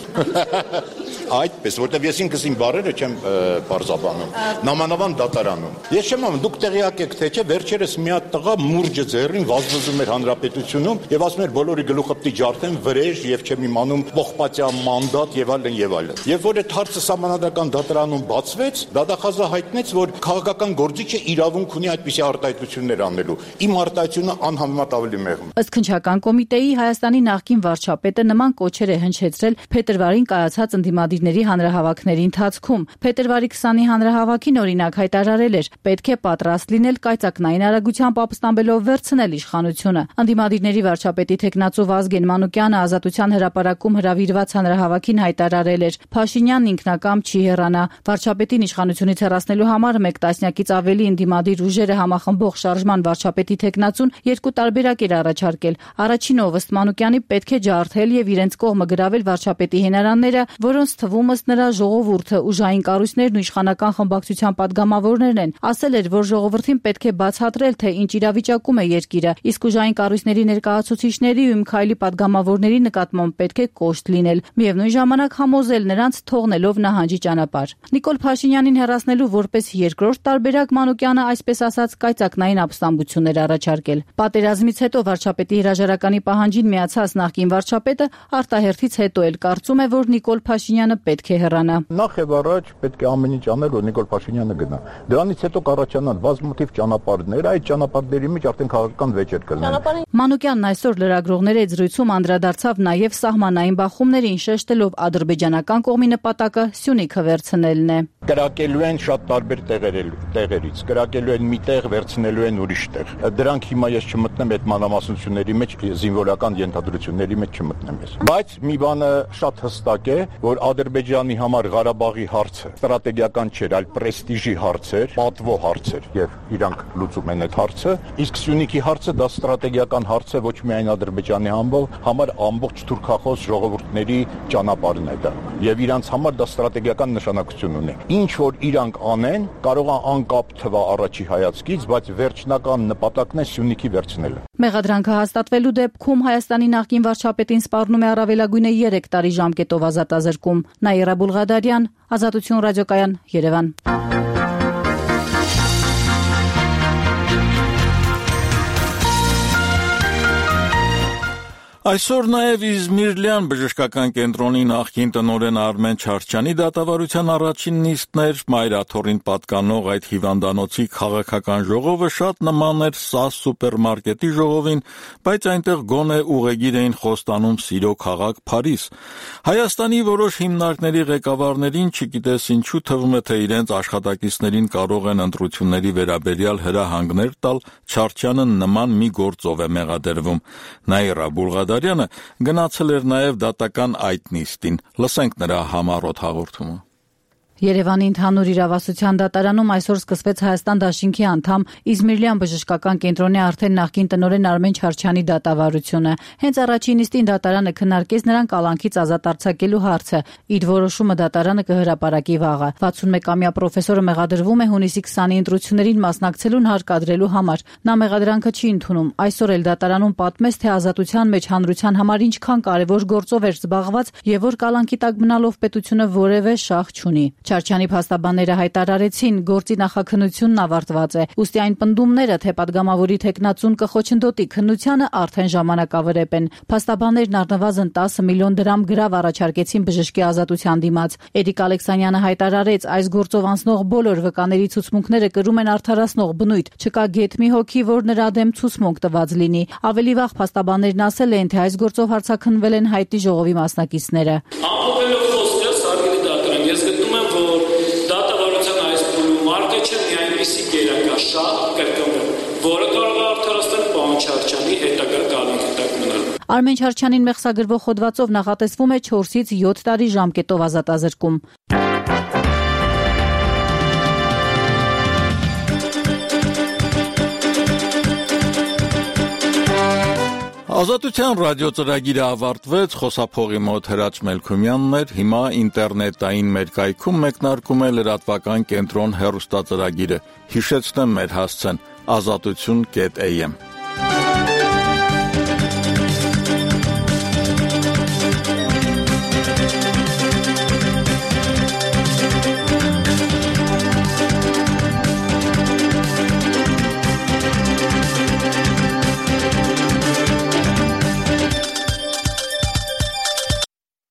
Այդպես, որտեղ ես ինքս իմ բառերը չեմ բարձաբանում, նամանավան դատարանում։ Ես չեմ անում, դուք տեղյակ եք, թե չէ, վերջերս մի հատ տղա մուրճը ձեռին վազվզում էր հանրապետությունում եւ ասում էր բոլորի գլուխը պիտի ջարդեն վրեժ եւ չեմ իմանում պողպատյան մանդատ եւ այլն եւ այլն։ Եվ որ այդ հարցը սահմանադրական դատարանում բացվեց, դատախազը հայտնեց, որ քաղաքական գործիչը իրավունք ունի այդպիսի արտահայտություններ անելու։ Իմ արտահայտությունը անհամեմատ ավելի մեղմ։
Ըստ քննչական կոմիտեի Հայաստանի նախկին վարչապետը նման կոչեր է հնչեցրել փետրվարին կայացած ընդդիմադիրների հանրահավաքների ընթացքում։ Փետրվարի քսանի հանրահավաքին օրինակ հայտարարել էր. պետք է պատրաստ լինել կայծակնային արագությամբ ապստամբելով վերցնել իշխանությունը։ Ընդդիմադիրների վարչապետի թեկնածու Վազգեն Մանուկյանը Ազատության հրապարակում հրավիրված հանրահավաքին հայտարարել էր. Փաշինյանն ինքնակամ չի հեռանա։ Վարչապետին իշխանությունից հեռացնելու համար մեկ տասնյակից ավելի ընդդիմադիր ուժերը համախմբող շարժման վարչապետի թեկնածուն երկու տարբերակ էր առաջարկել։ Առաջինը ըստ Մանուկյանի պետք է ջարդել եւ իրենց կողմը գրավել վարչապետի հենարանները, որոնց թվում ըստ նրա ժողովուրդը, ուժային կառույցներն ու իշխանական խմբակցության падգամավորներն են։ Ասել էր, որ ժողովրդին պետք է բացատրել, թե ինչ իրավիճակում է երկիրը, իսկ ուժային կառույցների ներկայացուցիչների ու Մխայելի падգամավորների նկատմամբ պետք է կոշտ լինել։ Միևնույն ժամանակ համոզել նրանց թողնելով նահանջի ճանապարհ։ Նիկոլ Փաշինյանին հեռացնելու որպես երկրորդ տարբերակ Մանուկյանը այսպես ասած կայծակնային ապստամբություններ առաջարկել։ Պատերազմից հետո վարչապետի հրաժարականի պահանջին միացած նախկին վարչապետը արտահերթից հետո էլ կարծում է, որ Նիկոլ Փաշինյանը պետք է հեռանա։
Նախ եւ առաջ պետք է ամեն ինչ անել, որ Նիկոլ Փաշինյանը գնա։ Դրանից հետո կառաջանան բազմաթիվ ճանապարհներ, այդ ճանապարհների մեջ արդեն քաղաքական վեճեր կլինեն։
Մանուկյանն այսօր լրագրողների հետ զրույցում անդրադարձավ նաև սահմանային բախումներին, շեշտելով ադրբեջանական կողմի նպատակը Սյունիքը վերցնելն է։
Կրակելու են շատ տարբեր տեղերից, կրակելու են մի տեղ, վերցնելու են ուրիշ տեղ։ Դրանք հիմա ես չմտնեմ այդ մանրամասնությունների մեջ, զինվորական ենթադրությունների մեջ չմտնեմ ես։ Բայց մի բանը շատ հստակ է, որ Ադրբեջանի համար Ղարաբաղի հարցը ստրատեգիական չէր, այլ պրեստիժի հարց էր, պատվո հարց էր, եւ իրանք լուծում են այդ հարցը, իսկ Սյունիքի հարցը դա ստրատեգիական հարց է ոչ միայն Ադրբեջանի համար, ամբողջ թուրքախոս ժողովուրդների ճանապարհն է դա։ Եվ իրանց համար դա ստրատեգիական նշանակություն ունի։ Ինչ որ իրանք անեն, կարող է անկապ թվա առաջի հայացքից, բայց վերջնական նպատակն է Սյունիքի վերցնելը։
Մեղադրանքը հաստատվելու դեպքում Հայաստանի նախկին վարչապետին սպառնում է առավելագույնը երեք տարի ժամկետով ազատազրկում։ Նաիրա Բուլղադարյան, Ազատություն ռադիոկայան, Երևան։
Այսօր նաև Իզմիրլյան բժշկական կենտրոնի նախկին տնօրեն Արմեն Չարչյանի դատավարության առաջին նիստներ Մայրաթորին պատկանող այդ հիվանդանոցի քաղաքական ժողովը շատ նման էր ՍԱՍ սուպերմարկետի ժողովին, բայց այնտեղ գոնե ուղեգիր էին խոստանում սիրո քաղաք Փարիզ։ Հայաստանի որոշ հիմնարկների ղեկավարներին չգիտես ինչու թվում է, թե իրենց աշխատակիցներին կարող են ընտրությունների վերաբերյալ հրահանգներ տալ, Չարչյանը նման մի գործով է մեղադրվում։ Նաիրա Բուլղադարյանը գնացել էր նաև դատական այդ նիստին։ Լսենք նրա համառոտ հաղորդումը։
Երևանի ընդհանուր իրավասության դատարանում այսօր սկսվեց Հայաստան դաշինքի անդամ Իզմիրլյան բժշկական կենտրոնի արդեն նախկին տնօրեն Արմեն Չարչյանի դատավարությունը։ Հենց առաջին նիստին դատարանը քննարկեց նրան կալանքից ազատ արձակելու հարցը։ Իր որոշումը դատարանը կհրապարակի վաղը։ վաթսունմեկամյա պրոֆեսորը մեղադրվում է հունիսի քսանի ընտրություններին մասնակցելուն հարկադրելու համար։ Նա մեղադրանքը չի ընդունում։ Այսօր էլ դատարանում պատմեց, թե ազատության մեջ հանրության համար ինչքան կարևոր գործով էր զբաղված եւ որ կալանքի տակ մնալով պետությունը որևէ շահ չունի։ Չարչյանի փաստաբանները հայտարարեցին, գործի նախաքննությունն ավարտված է, ուստի այն պնդումները, թե պատգամավորի թեկնածուն կխոչընդոտի քննությանը արդեն ժամանակավրեպ են։ Փաստաբաններն առնվազն տասը միլիոն դրամ գրավ առաջարկեցին բժշկի ազատության դիմաց։ Էրիկ Ալեքսանյանը հայտարարեց, այս գործով անցնող բոլոր վկաների ցուցմունքները կրում են արդարացնող բնույթ, չկա գեթ մի հոգի, որ նրա դեմ ցուցմունք տված լինի։ Ավելի վաղ փաստաբաններն ասել են, թե այս գործով հարցաքննվել են հայտի ժողովի մասնակիցները։
Ես գտնում եմ, որ դատավարության այս փուլում մարդը չէ մի այնպիսի գերակա շատ կրկնվել, որը կարող է արդարացնել պարոն Չարչյանի հետագա կալանքի տակ մնալը։
Արմեն Չարչյանին մեղսագրվող հոդվածով նախատեսվում է չորսից յոթ տարի ժամկետով ազատազրկում։
Ազատության ռադիոծրագիրը ավարտվեց, խոսափողի մոտ Հրաչ Մելքումյանն էր, հիմա ինտերնետային մեր կայքում մեկնարկում է լրատվական կենտրոն հեռուստածրագիրը։ Հիշեցնեմ մեր հասցեն ազատություն կետ էյ էմ